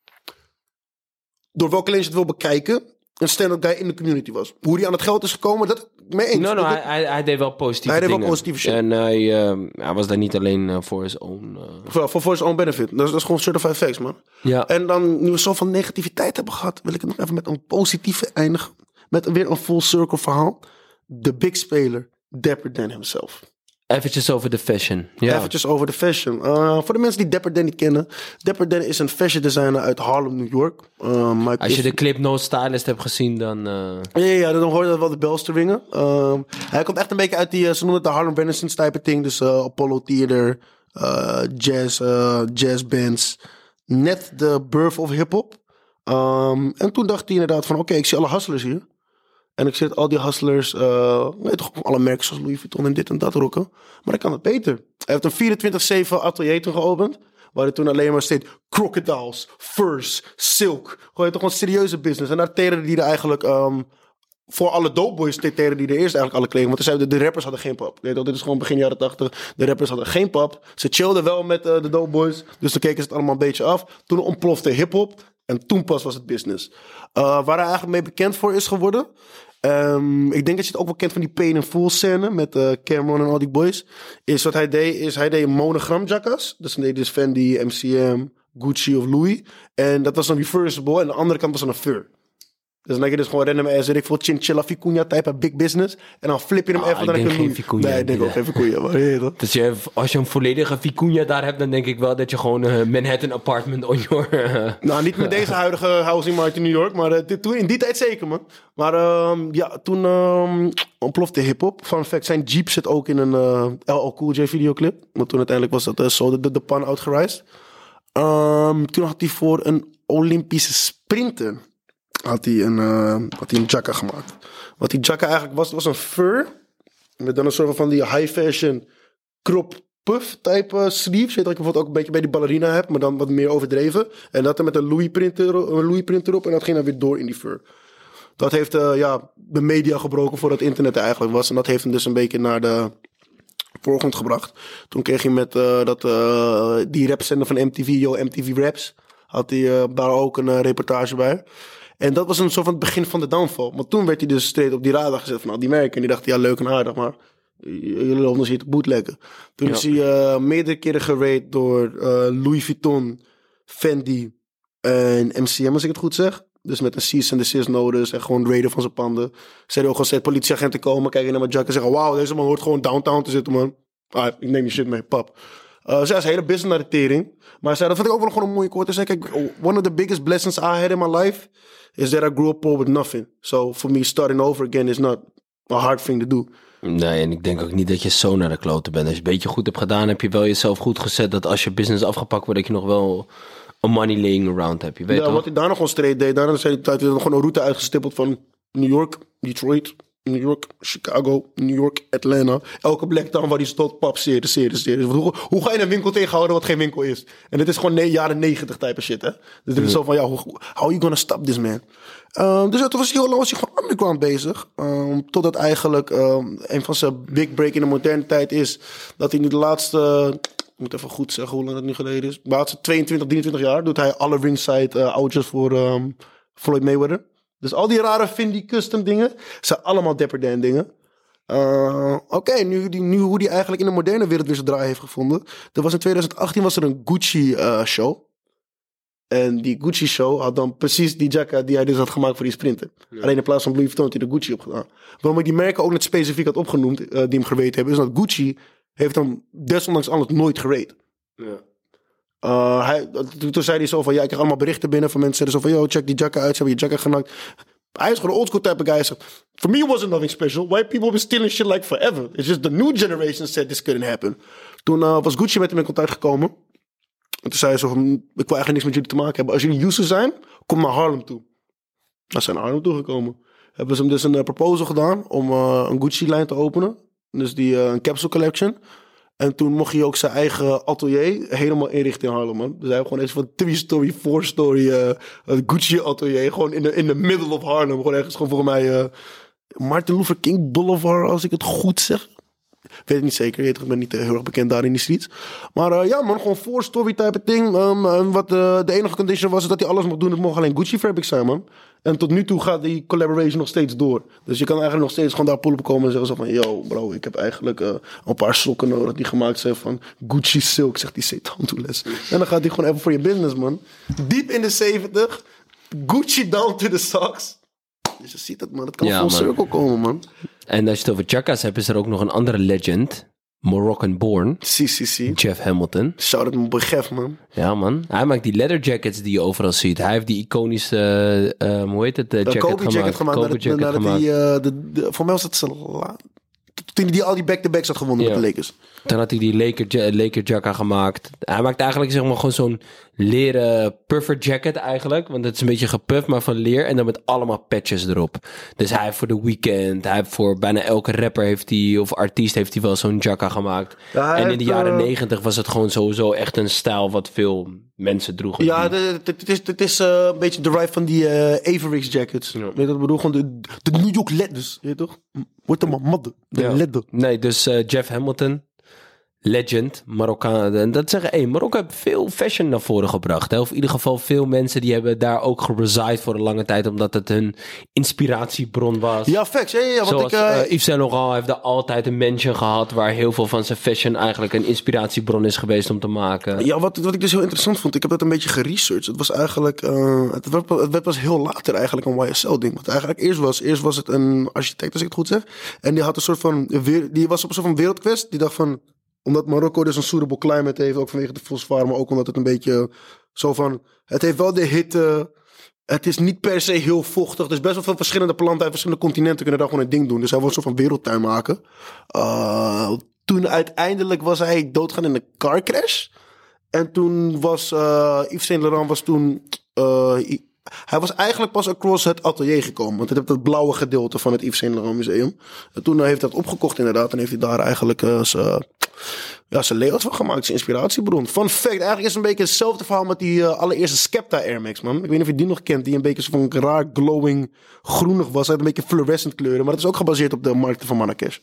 door welke lens je het wil bekijken... een stand-up guy in de community was. Hoe hij aan het geld is gekomen, dat mee eens. No, no, Dat- hij, hij, hij deed wel positieve Hij deed wel dingen. positieve shit. En hij, eh, hij was daar niet alleen eh, voor zijn own... eh, Voor, voor, voor zijn own benefit. Dat is, dat is gewoon certified facts, man. Ja. En dan, nu we zoveel negativiteit hebben gehad... wil ik het nog even met een positieve eindigen. Met weer een full circle verhaal. De big speler, Dapper Dan himself. Eventjes over de fashion. Ja. Eventjes over de fashion. Uh, voor de mensen die Dapper Dan niet kennen. Dapper Dan is een fashion designer uit Harlem, New York. Uh, maar Als je de clip No Stylist hebt gezien, dan... eh, Ja, ja, ja, dan hoor je dat wel de bells te ringen. Um, hij komt echt een beetje uit die, uh, ze noemen het de Harlem Renaissance type ding. Dus uh, Apollo Theater, uh, jazz, uh, jazz bands. Net de birth of hip-hop. Um, en toen dacht hij inderdaad van, oké, okay, ik zie alle hustlers hier. En ik zie dat al die hustlers, uh, weet toch, alle merken zoals Louis Vuitton en dit en dat rocken. Maar ik kan het beter. Hij heeft een vierentwintig zeven atelier toen geopend. Waar hij toen alleen maar steeds crocodiles, furs, silk. Gewoon toch een serieuze business. En daar teren die er eigenlijk... Um, voor alle dopeboys teren die er eerst eigenlijk alle kleding. Want er zeiden de, de rappers hadden geen pap. Weet je, dit is gewoon begin jaren tachtig. De rappers hadden geen pap. Ze chillden wel met uh, de dopeboys. Dus toen keken ze het allemaal een beetje af. Toen ontplofte hip-hop. En toen pas was het business. Uh, waar hij eigenlijk mee bekend voor is geworden. Um, ik denk dat je het ook wel kent van die Pain and Fool scène. Met uh, Cameron en al die boys. Is wat hij deed. Is hij deed een monogram jackas. Dus dan deed dus Fendi, M C M, Gucci of Louis. En dat was dan reversible. En de andere kant was dan een fur. Dus dan heb je dus gewoon random ass, weet ik veel, Chinchilla Vicuña type big business. En dan flip je hem Oh, even. ik Dan denk heb je geen Vicuña. Nee, ik denk ook geen Vicuña. Maar je toch? Dus je, als je een volledige Vicuña daar hebt, dan denk ik wel dat je gewoon een Manhattan apartment on your... Uh, Nou, niet met deze huidige housing market in New York, maar uh, dit, toen, in die tijd zeker, man. Maar uh, ja, toen uh, ontplofte hip-hop. Fun fact, zijn Jeep zit ook in een uh, L L Cool J videoclip. Maar toen uiteindelijk was dat uh, zo de, de, de pan uitgereisd. Um, toen had hij voor een Olympische sprinter had hij een, uh, had hij een jacka gemaakt. Wat die jacka eigenlijk was, was een fur. Met dan een soort van die high fashion crop puff type uh, sleeves. Weet dat ik bijvoorbeeld ook een beetje bij die ballerina heb, maar dan wat meer overdreven. En dat er met een Louis printer, een Louis printer op en dat ging dan weer door in die fur. Dat heeft uh, ja, de media gebroken voordat het internet er eigenlijk was. En dat heeft hem dus een beetje naar de voorgrond gebracht. Toen kreeg hij met uh, dat, uh, die rapzender van M T V, Yo M T V Raps, had hij uh, daar ook een uh, reportage bij. En dat was een soort van het begin van de downfall. Maar toen werd hij dus straight op die radar gezet van nou, die merken. En die dachten, ja, leuk en aardig, maar jullie lopen ons hier te bootleggen. Toen ja. is hij uh, meerdere keren gerate door uh, Louis Vuitton, Fendi en M C M, als ik het goed zeg. Dus met een cease and desist notice en gewoon raiden van zijn panden. Zei hij ook gewoon, politieagenten komen, kijken naar mijn jack en zeggen, wauw, deze man hoort gewoon downtown te zitten, man. Ah, ik neem die shit mee, pap. Uh, zij is hele business naar de tering. Maar zij, dat vond ik ook wel gewoon een mooie quote. Zei, kijk, one of the biggest blessings I had in my life is that I grew up poor with nothing. So for me, starting over again is not a hard thing to do. Nee, en ik denk ook niet dat je zo naar de kloten bent. Als je het een beetje goed hebt gedaan, heb je wel jezelf goed gezet dat als je business afgepakt wordt, dat je nog wel een money laying around hebt. Je weet ja, toch? wat hij daarna gewoon straight deed. Daarna zei hij gewoon een route uitgestippeld van New York, Detroit, New York, Chicago, New York, Atlanta. Elke black town waar hij stond, pap, serieus, serieus, serieus. Hoe, hoe ga je een winkel tegenhouden wat geen winkel is? En dit is gewoon ne- jaren negentig type shit, hè? Dus dit is zo van, ja, hoe, how are you gonna stop this, man? Um, dus toen was hij heel lang was hij gewoon underground bezig. Um, totdat eigenlijk um, een van zijn big break in de moderne tijd is dat hij nu de laatste, ik moet even goed zeggen hoe lang dat nu geleden is. De laatste tweeëntwintig, drieëntwintig jaar doet hij alle ringside uh, oudjes voor um, Floyd Mayweather. Dus al die rare Fendi custom dingen zijn allemaal Dapper Dan dingen. Uh, Oké, okay, nu, nu hoe die eigenlijk in de moderne wereld weer zijn draai heeft gevonden. Er was in twintig achttien was er een Gucci uh, show. En die Gucci show had dan precies die jacka die hij dus had gemaakt voor die sprinter. Ja. Alleen in plaats van Louis Vuitton had hij de Gucci opgedaan. Waarom ik die merken ook net specifiek had opgenoemd, uh, die hem gerate hebben, is dat Gucci heeft hem desondanks alles nooit gerate. Ja. Uh, hij, toen zei hij zo van, ja, ik krijg allemaal berichten binnen van mensen die zeiden zo van, yo, check die jacka uit, ze hebben je jacka genakt. Hij is gewoon een oldschool type of guy. Hij zegt, for me it wasn't nothing special. White people have been stealing shit like forever. It's just the new generation said this couldn't happen. Toen uh, was Gucci met hem in contact gekomen. En toen zei hij zo van, ik wil eigenlijk niks met jullie te maken hebben. Als jullie user zijn, kom naar Harlem toe. Ze zijn naar Harlem toegekomen. Hebben ze hem dus een uh, proposal gedaan om uh, een Gucci-lijn te openen. Dus die uh, een capsule collection. En toen mocht hij ook zijn eigen atelier helemaal inrichten in Harlem, man. Dus hij heeft gewoon eens van three-story, four-story uh, Gucci-atelier. Gewoon in de in the middle of Harlem. Gewoon ergens gewoon voor mij uh, Martin Luther King Boulevard, als ik het goed zeg. Ik weet het niet zeker. Ik ben niet uh, heel erg bekend daar in die streets. Maar uh, ja, man, gewoon four-story type ding. Um, en wat uh, de enige condition was, is dat hij alles mocht doen. Het mocht alleen Gucci fabric zijn, man. En tot nu toe gaat die collaboration nog steeds door. Dus je kan eigenlijk nog steeds gewoon daar pull-up komen en zeggen zo van, yo bro, ik heb eigenlijk uh, een paar sokken nodig die gemaakt zijn van Gucci silk, zegt die Satan Toules. En dan gaat hij gewoon even voor je business, man. Diep in de zeventig, Gucci down to the socks. Dus je ziet het, man. Het kan ja, full man. Circle komen, man. En als je het over chakkas hebt, is er ook nog een andere legend. Moroccan born. Si, si, si. Jeff Hamilton. Shout out mijn begef, man. Ja, man. Hij maakt die leather jackets die je overal ziet. Hij heeft die iconische, uh, hoe heet het, de jacket Kobe gemaakt. jacket gemaakt. Kobe jacket nadat gemaakt. Die, uh, de, de, voor mij was het zijn la- toen hij die, al die back-to-backs had gewonnen ja. met de Lakers. Toen had hij die Laker, Laker jacka gemaakt. Hij maakt eigenlijk zeg maar gewoon zo'n leren puffer jacket eigenlijk. Want het is een beetje gepuft, maar van leer. En dan met allemaal patches erop. Dus hij heeft voor The Weeknd. Hij heeft voor bijna elke rapper heeft hij, of artiest heeft hij wel zo'n jacka gemaakt. Ja, en in de jaren negentig uh, was het gewoon sowieso echt een stijl wat veel mensen droegen. Ja, het is, het is uh, een beetje derived van die uh, Averix jackets. Ja. Weet je wat ik bedoel? Gewoon de, de New York letters, weet je toch? Wordt er maar madden. De ja. letter. Nee, dus uh, Jeff Hamilton. legend, Marokkaan. En dat zeggen, hey, Marokko heeft veel fashion naar voren gebracht. Hè? Of in ieder geval veel mensen die hebben daar ook gereside voor een lange tijd, omdat het hun inspiratiebron was. Ja, facts. Ja, ja, ja, want Zoals ik, uh, uh, Yves Saint Laurent heeft daar altijd een mention gehad, waar heel veel van zijn fashion eigenlijk een inspiratiebron is geweest om te maken. Ja, wat, wat ik dus heel interessant vond, ik heb dat een beetje geresearched. Het was eigenlijk, uh, het, werd, het werd pas heel later eigenlijk een Y S L-ding. Want eigenlijk eerst was, eerst was het een architect, als ik het goed zeg. En die had een soort van, die was op een soort van wereldquest. Die dacht van, omdat Marokko dus een suitable climate heeft, ook vanwege de fosfaar, maar ook omdat het een beetje zo van, het heeft wel de hitte. Het is niet per se heel vochtig. Dus best wel veel verschillende planten uit verschillende continenten kunnen daar gewoon een ding doen. Dus hij wil een soort van wereldtuin maken. Uh, toen uiteindelijk was hij doodgaan in een car crash. En toen was uh, Yves Saint Laurent was toen... Uh, hij was eigenlijk pas across het atelier gekomen. Want het heeft dat blauwe gedeelte van het Yves Saint Laurent Museum. En toen heeft hij dat opgekocht inderdaad. En heeft hij daar eigenlijk uh, zijn ja, layout van gemaakt. Zijn inspiratiebron. Fun fact, eigenlijk is het een beetje hetzelfde verhaal met die uh, allereerste Skepta Air Max, man. Ik weet niet of je die nog kent. Die een beetje zo van raar glowing groenig was. Hij had een beetje fluorescent kleuren. Maar dat is ook gebaseerd op de markten van Marrakesh.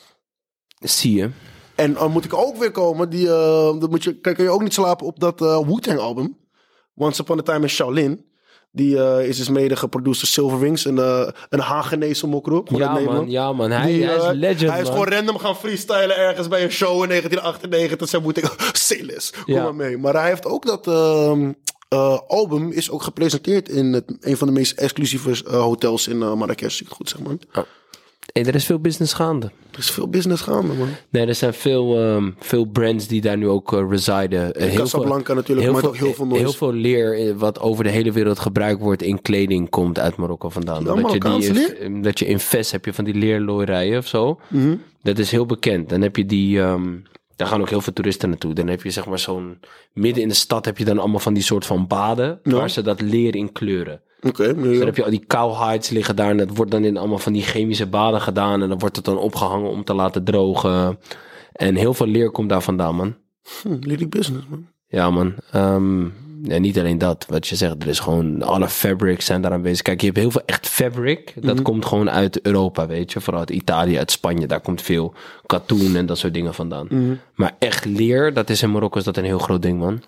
Zie je. En dan uh, moet ik ook weer komen. Die, uh, dat moet je, kan, kan je ook niet slapen op dat uh, Wu-Tang album. Once Upon a Time in Shaolin. Die uh, is dus mede geproduceerd door Silver Wings. Een, uh, een Hagenese mokroep. Ja man, ja man. Hij, die, uh, hij is legend, Hij is man. gewoon random gaan freestylen ergens bij een show in negentien achtennegentig. Toen moet ik, Silas, kom ja. maar mee. Maar hij heeft ook dat uh, uh, album is ook gepresenteerd in het, een van de meest exclusieve uh, hotels in uh, Marrakesh. Als ik het goed zeg, man. Oh. Hey, er is veel business gaande. Er is veel business gaande, man. Nee, er zijn veel, um, veel brands die daar nu ook uh, residen. Uh, heel Casablanca veel, natuurlijk, heel maar veel, ook heel veel noise. Heel veel leer wat over de hele wereld gebruikt wordt in kleding komt uit Marokko vandaan. Ja, dat, je die, leer? dat je in Fes heb je van die leerlooierijen of zo. Mm-hmm. Dat is heel bekend. Dan heb je die... Um, daar gaan ook heel veel toeristen naartoe. Dan heb je zeg maar zo'n... Midden in de stad heb je dan allemaal van die soort van baden. Ja. Waar ze dat leer in kleuren. Oké. Okay, dus dan heb je al die cow hides liggen daar. En dat wordt dan in allemaal van die chemische baden gedaan. En dan wordt het dan opgehangen om te laten drogen. En heel veel leer komt daar vandaan, man. Hm, lyric business, man. Ja, man. Um, ja, niet alleen dat. Wat je zegt, er is gewoon... Alle fabrics zijn daar aanwezig. Kijk, je hebt heel veel echt fabric. Dat mm-hmm. komt gewoon uit Europa, weet je. Vooral uit Italië, uit Spanje. Daar komt veel katoen en dat soort dingen vandaan. Mm-hmm. Maar echt leer, dat is in Marokko is dat een heel groot ding, man.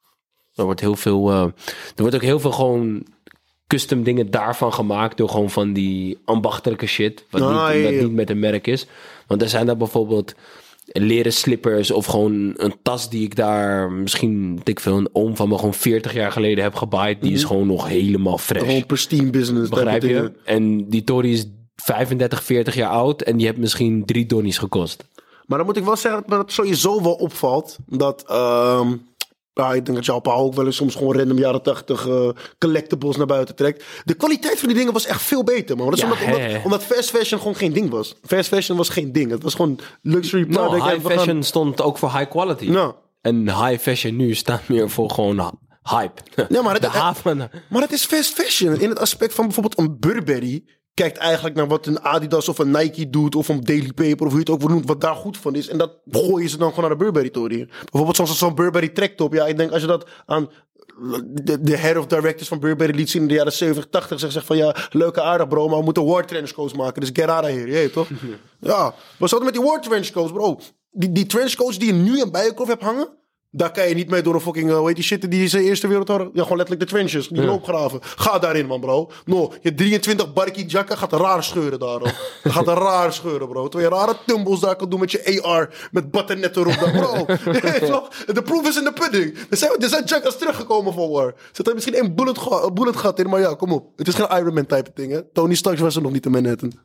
Er wordt heel veel... Uh, er wordt ook heel veel gewoon... custom dingen daarvan gemaakt door gewoon van die ambachtelijke shit. Wat, ah, niet, ja, ja. wat niet met een merk is. Want er zijn daar bijvoorbeeld leren slippers of gewoon een tas die ik daar misschien, ik veel, een oom van me gewoon veertig jaar geleden heb gebaaid. Die mm-hmm. is gewoon nog helemaal fresh. Gewoon pristine business. Begrijp je? Dingen. En die Tory is vijfendertig, veertig jaar oud en die heeft misschien drie donnies gekost. Maar dan moet ik wel zeggen dat het sowieso wel opvalt dat... Um... Ja, ik denk dat jouw pa ook wel eens soms gewoon random jaren tachtig uh, collectibles naar buiten trekt. De kwaliteit van die dingen was echt veel beter, man. Dat is ja, omdat, omdat, omdat fast fashion gewoon geen ding was. Fast fashion was geen ding. Het was gewoon luxury product. No, high fashion gaan... stond ook voor high quality. No. En high fashion nu staat meer voor gewoon hype. Ja, maar, het, de haven. maar het is fast fashion. In het aspect van bijvoorbeeld een Burberry... kijkt eigenlijk naar wat een Adidas of een Nike doet... of een Daily Paper of hoe je het ook wil noemen... wat daar goed van is. En dat gooien ze dan gewoon naar de Burberry-tory. Bijvoorbeeld zoals zo'n Burberry tracktop. Ja, ik denk als je dat aan de, de head of directors van Burberry liet zien... in de jaren zeventig, tachtig... zeg zegt van ja, leuke aardig bro... maar we moeten war trenchcoats maken. Dus get out of here, je weet toch? Ja, we zaten met die war trenchcoats, bro. Die, die trenchcoats die je nu in Bijenkorf hebt hangen... daar kan je niet mee door een fucking, uh, hoe heet die shit die ze Eerste Wereldoorlog... Ja, gewoon letterlijk de trenches, die ja. loopgraven. Ga daarin, man, bro. No, je drieëntwintig barkie jacka gaat raar scheuren daar, bro. gaat er raar scheuren, bro. Terwijl je rare tumbles daar kan doen met je A R... met buttonnet erop, daar, bro. De proof is in de pudding. Er zijn, er zijn jackas teruggekomen voor war. Er zit misschien één bullet, ga, bullet gat in, maar ja, kom op. Het is geen Iron Man type ding, hè. Tony Stark was er nog niet in Manhattan.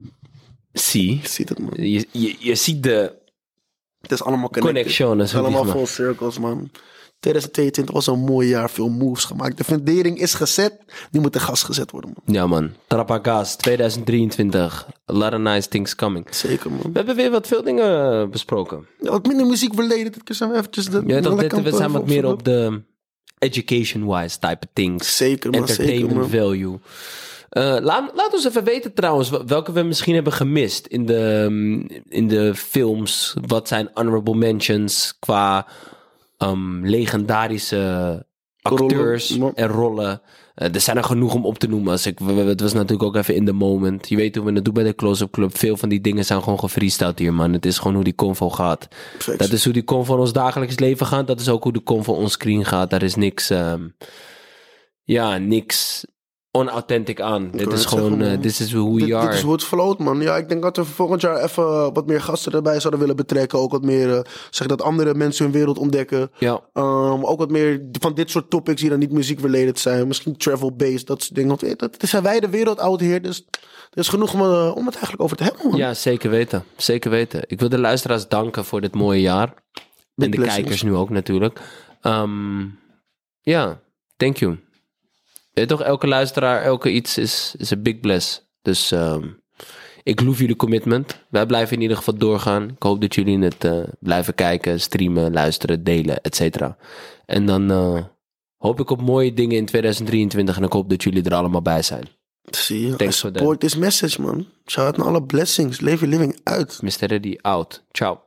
Zie. Je ziet het, man. Je, je, je ziet de... Het is allemaal connection. Het is allemaal full circles, man. tweeduizend tweeëntwintig was een mooi jaar. Veel moves gemaakt. De fundering is gezet. Die moet in gas gezet worden, man. Ja, man. Trapagas tweeduizend drieëntwintig. A lot of nice things coming. Zeker, man. We hebben weer wat veel dingen besproken. Ja, wat minder muziek verleden. Dit keer zijn we eventjes... De, ja, toch, dit, we zijn wat meer op de education-wise type things. Zeker, man. Entertainment zeker, man. value. Uh, laat, laat ons even weten trouwens welke we misschien hebben gemist in de, in de films. Wat zijn honorable mentions qua um, legendarische acteurs rollen. en rollen. Uh, er zijn er genoeg om op te noemen. Als ik, het was natuurlijk ook even in the moment. Je weet hoe we het doen bij de Close-Up Club. Veel van die dingen zijn gewoon gefreestyled hier, man. Het is gewoon hoe die convo gaat. Perfect. Dat is hoe die convo in ons dagelijks leven gaat. Dat is ook hoe de convo onscreen gaat. Daar is niks... Um, ja, niks... onauthentic aan. Dit is gewoon, uh, this is who we dit, are. Dit is hoe het float, man. Ja, ik denk dat we volgend jaar even wat meer gasten erbij zouden willen betrekken. Ook wat meer, uh, zeg dat andere mensen hun wereld ontdekken. Ja. Um, ook wat meer van dit soort topics die dan niet muziek-related zijn. Misschien travel-based, dat soort dingen. Want weet, dat is een wijde wereld out here, dus er is genoeg om, uh, om het eigenlijk over te hebben, man. Ja, zeker weten. Zeker weten. Ik wil de luisteraars danken voor dit mooie jaar. Big en de blessings. Kijkers nu ook natuurlijk. Um, ja, thank you. Weet toch, elke luisteraar, elke iets is, is een big bless. Dus um, ik loof jullie commitment. Wij blijven in ieder geval doorgaan. Ik hoop dat jullie het uh, blijven kijken, streamen, luisteren, delen, et cetera. En dan uh, hoop ik op mooie dingen in tweeduizend drieëntwintig en ik hoop dat jullie er allemaal bij zijn. Zie je, I support this message, man. Shout out naar alle blessings. Leef je living uit. mister Reddy out. Ciao.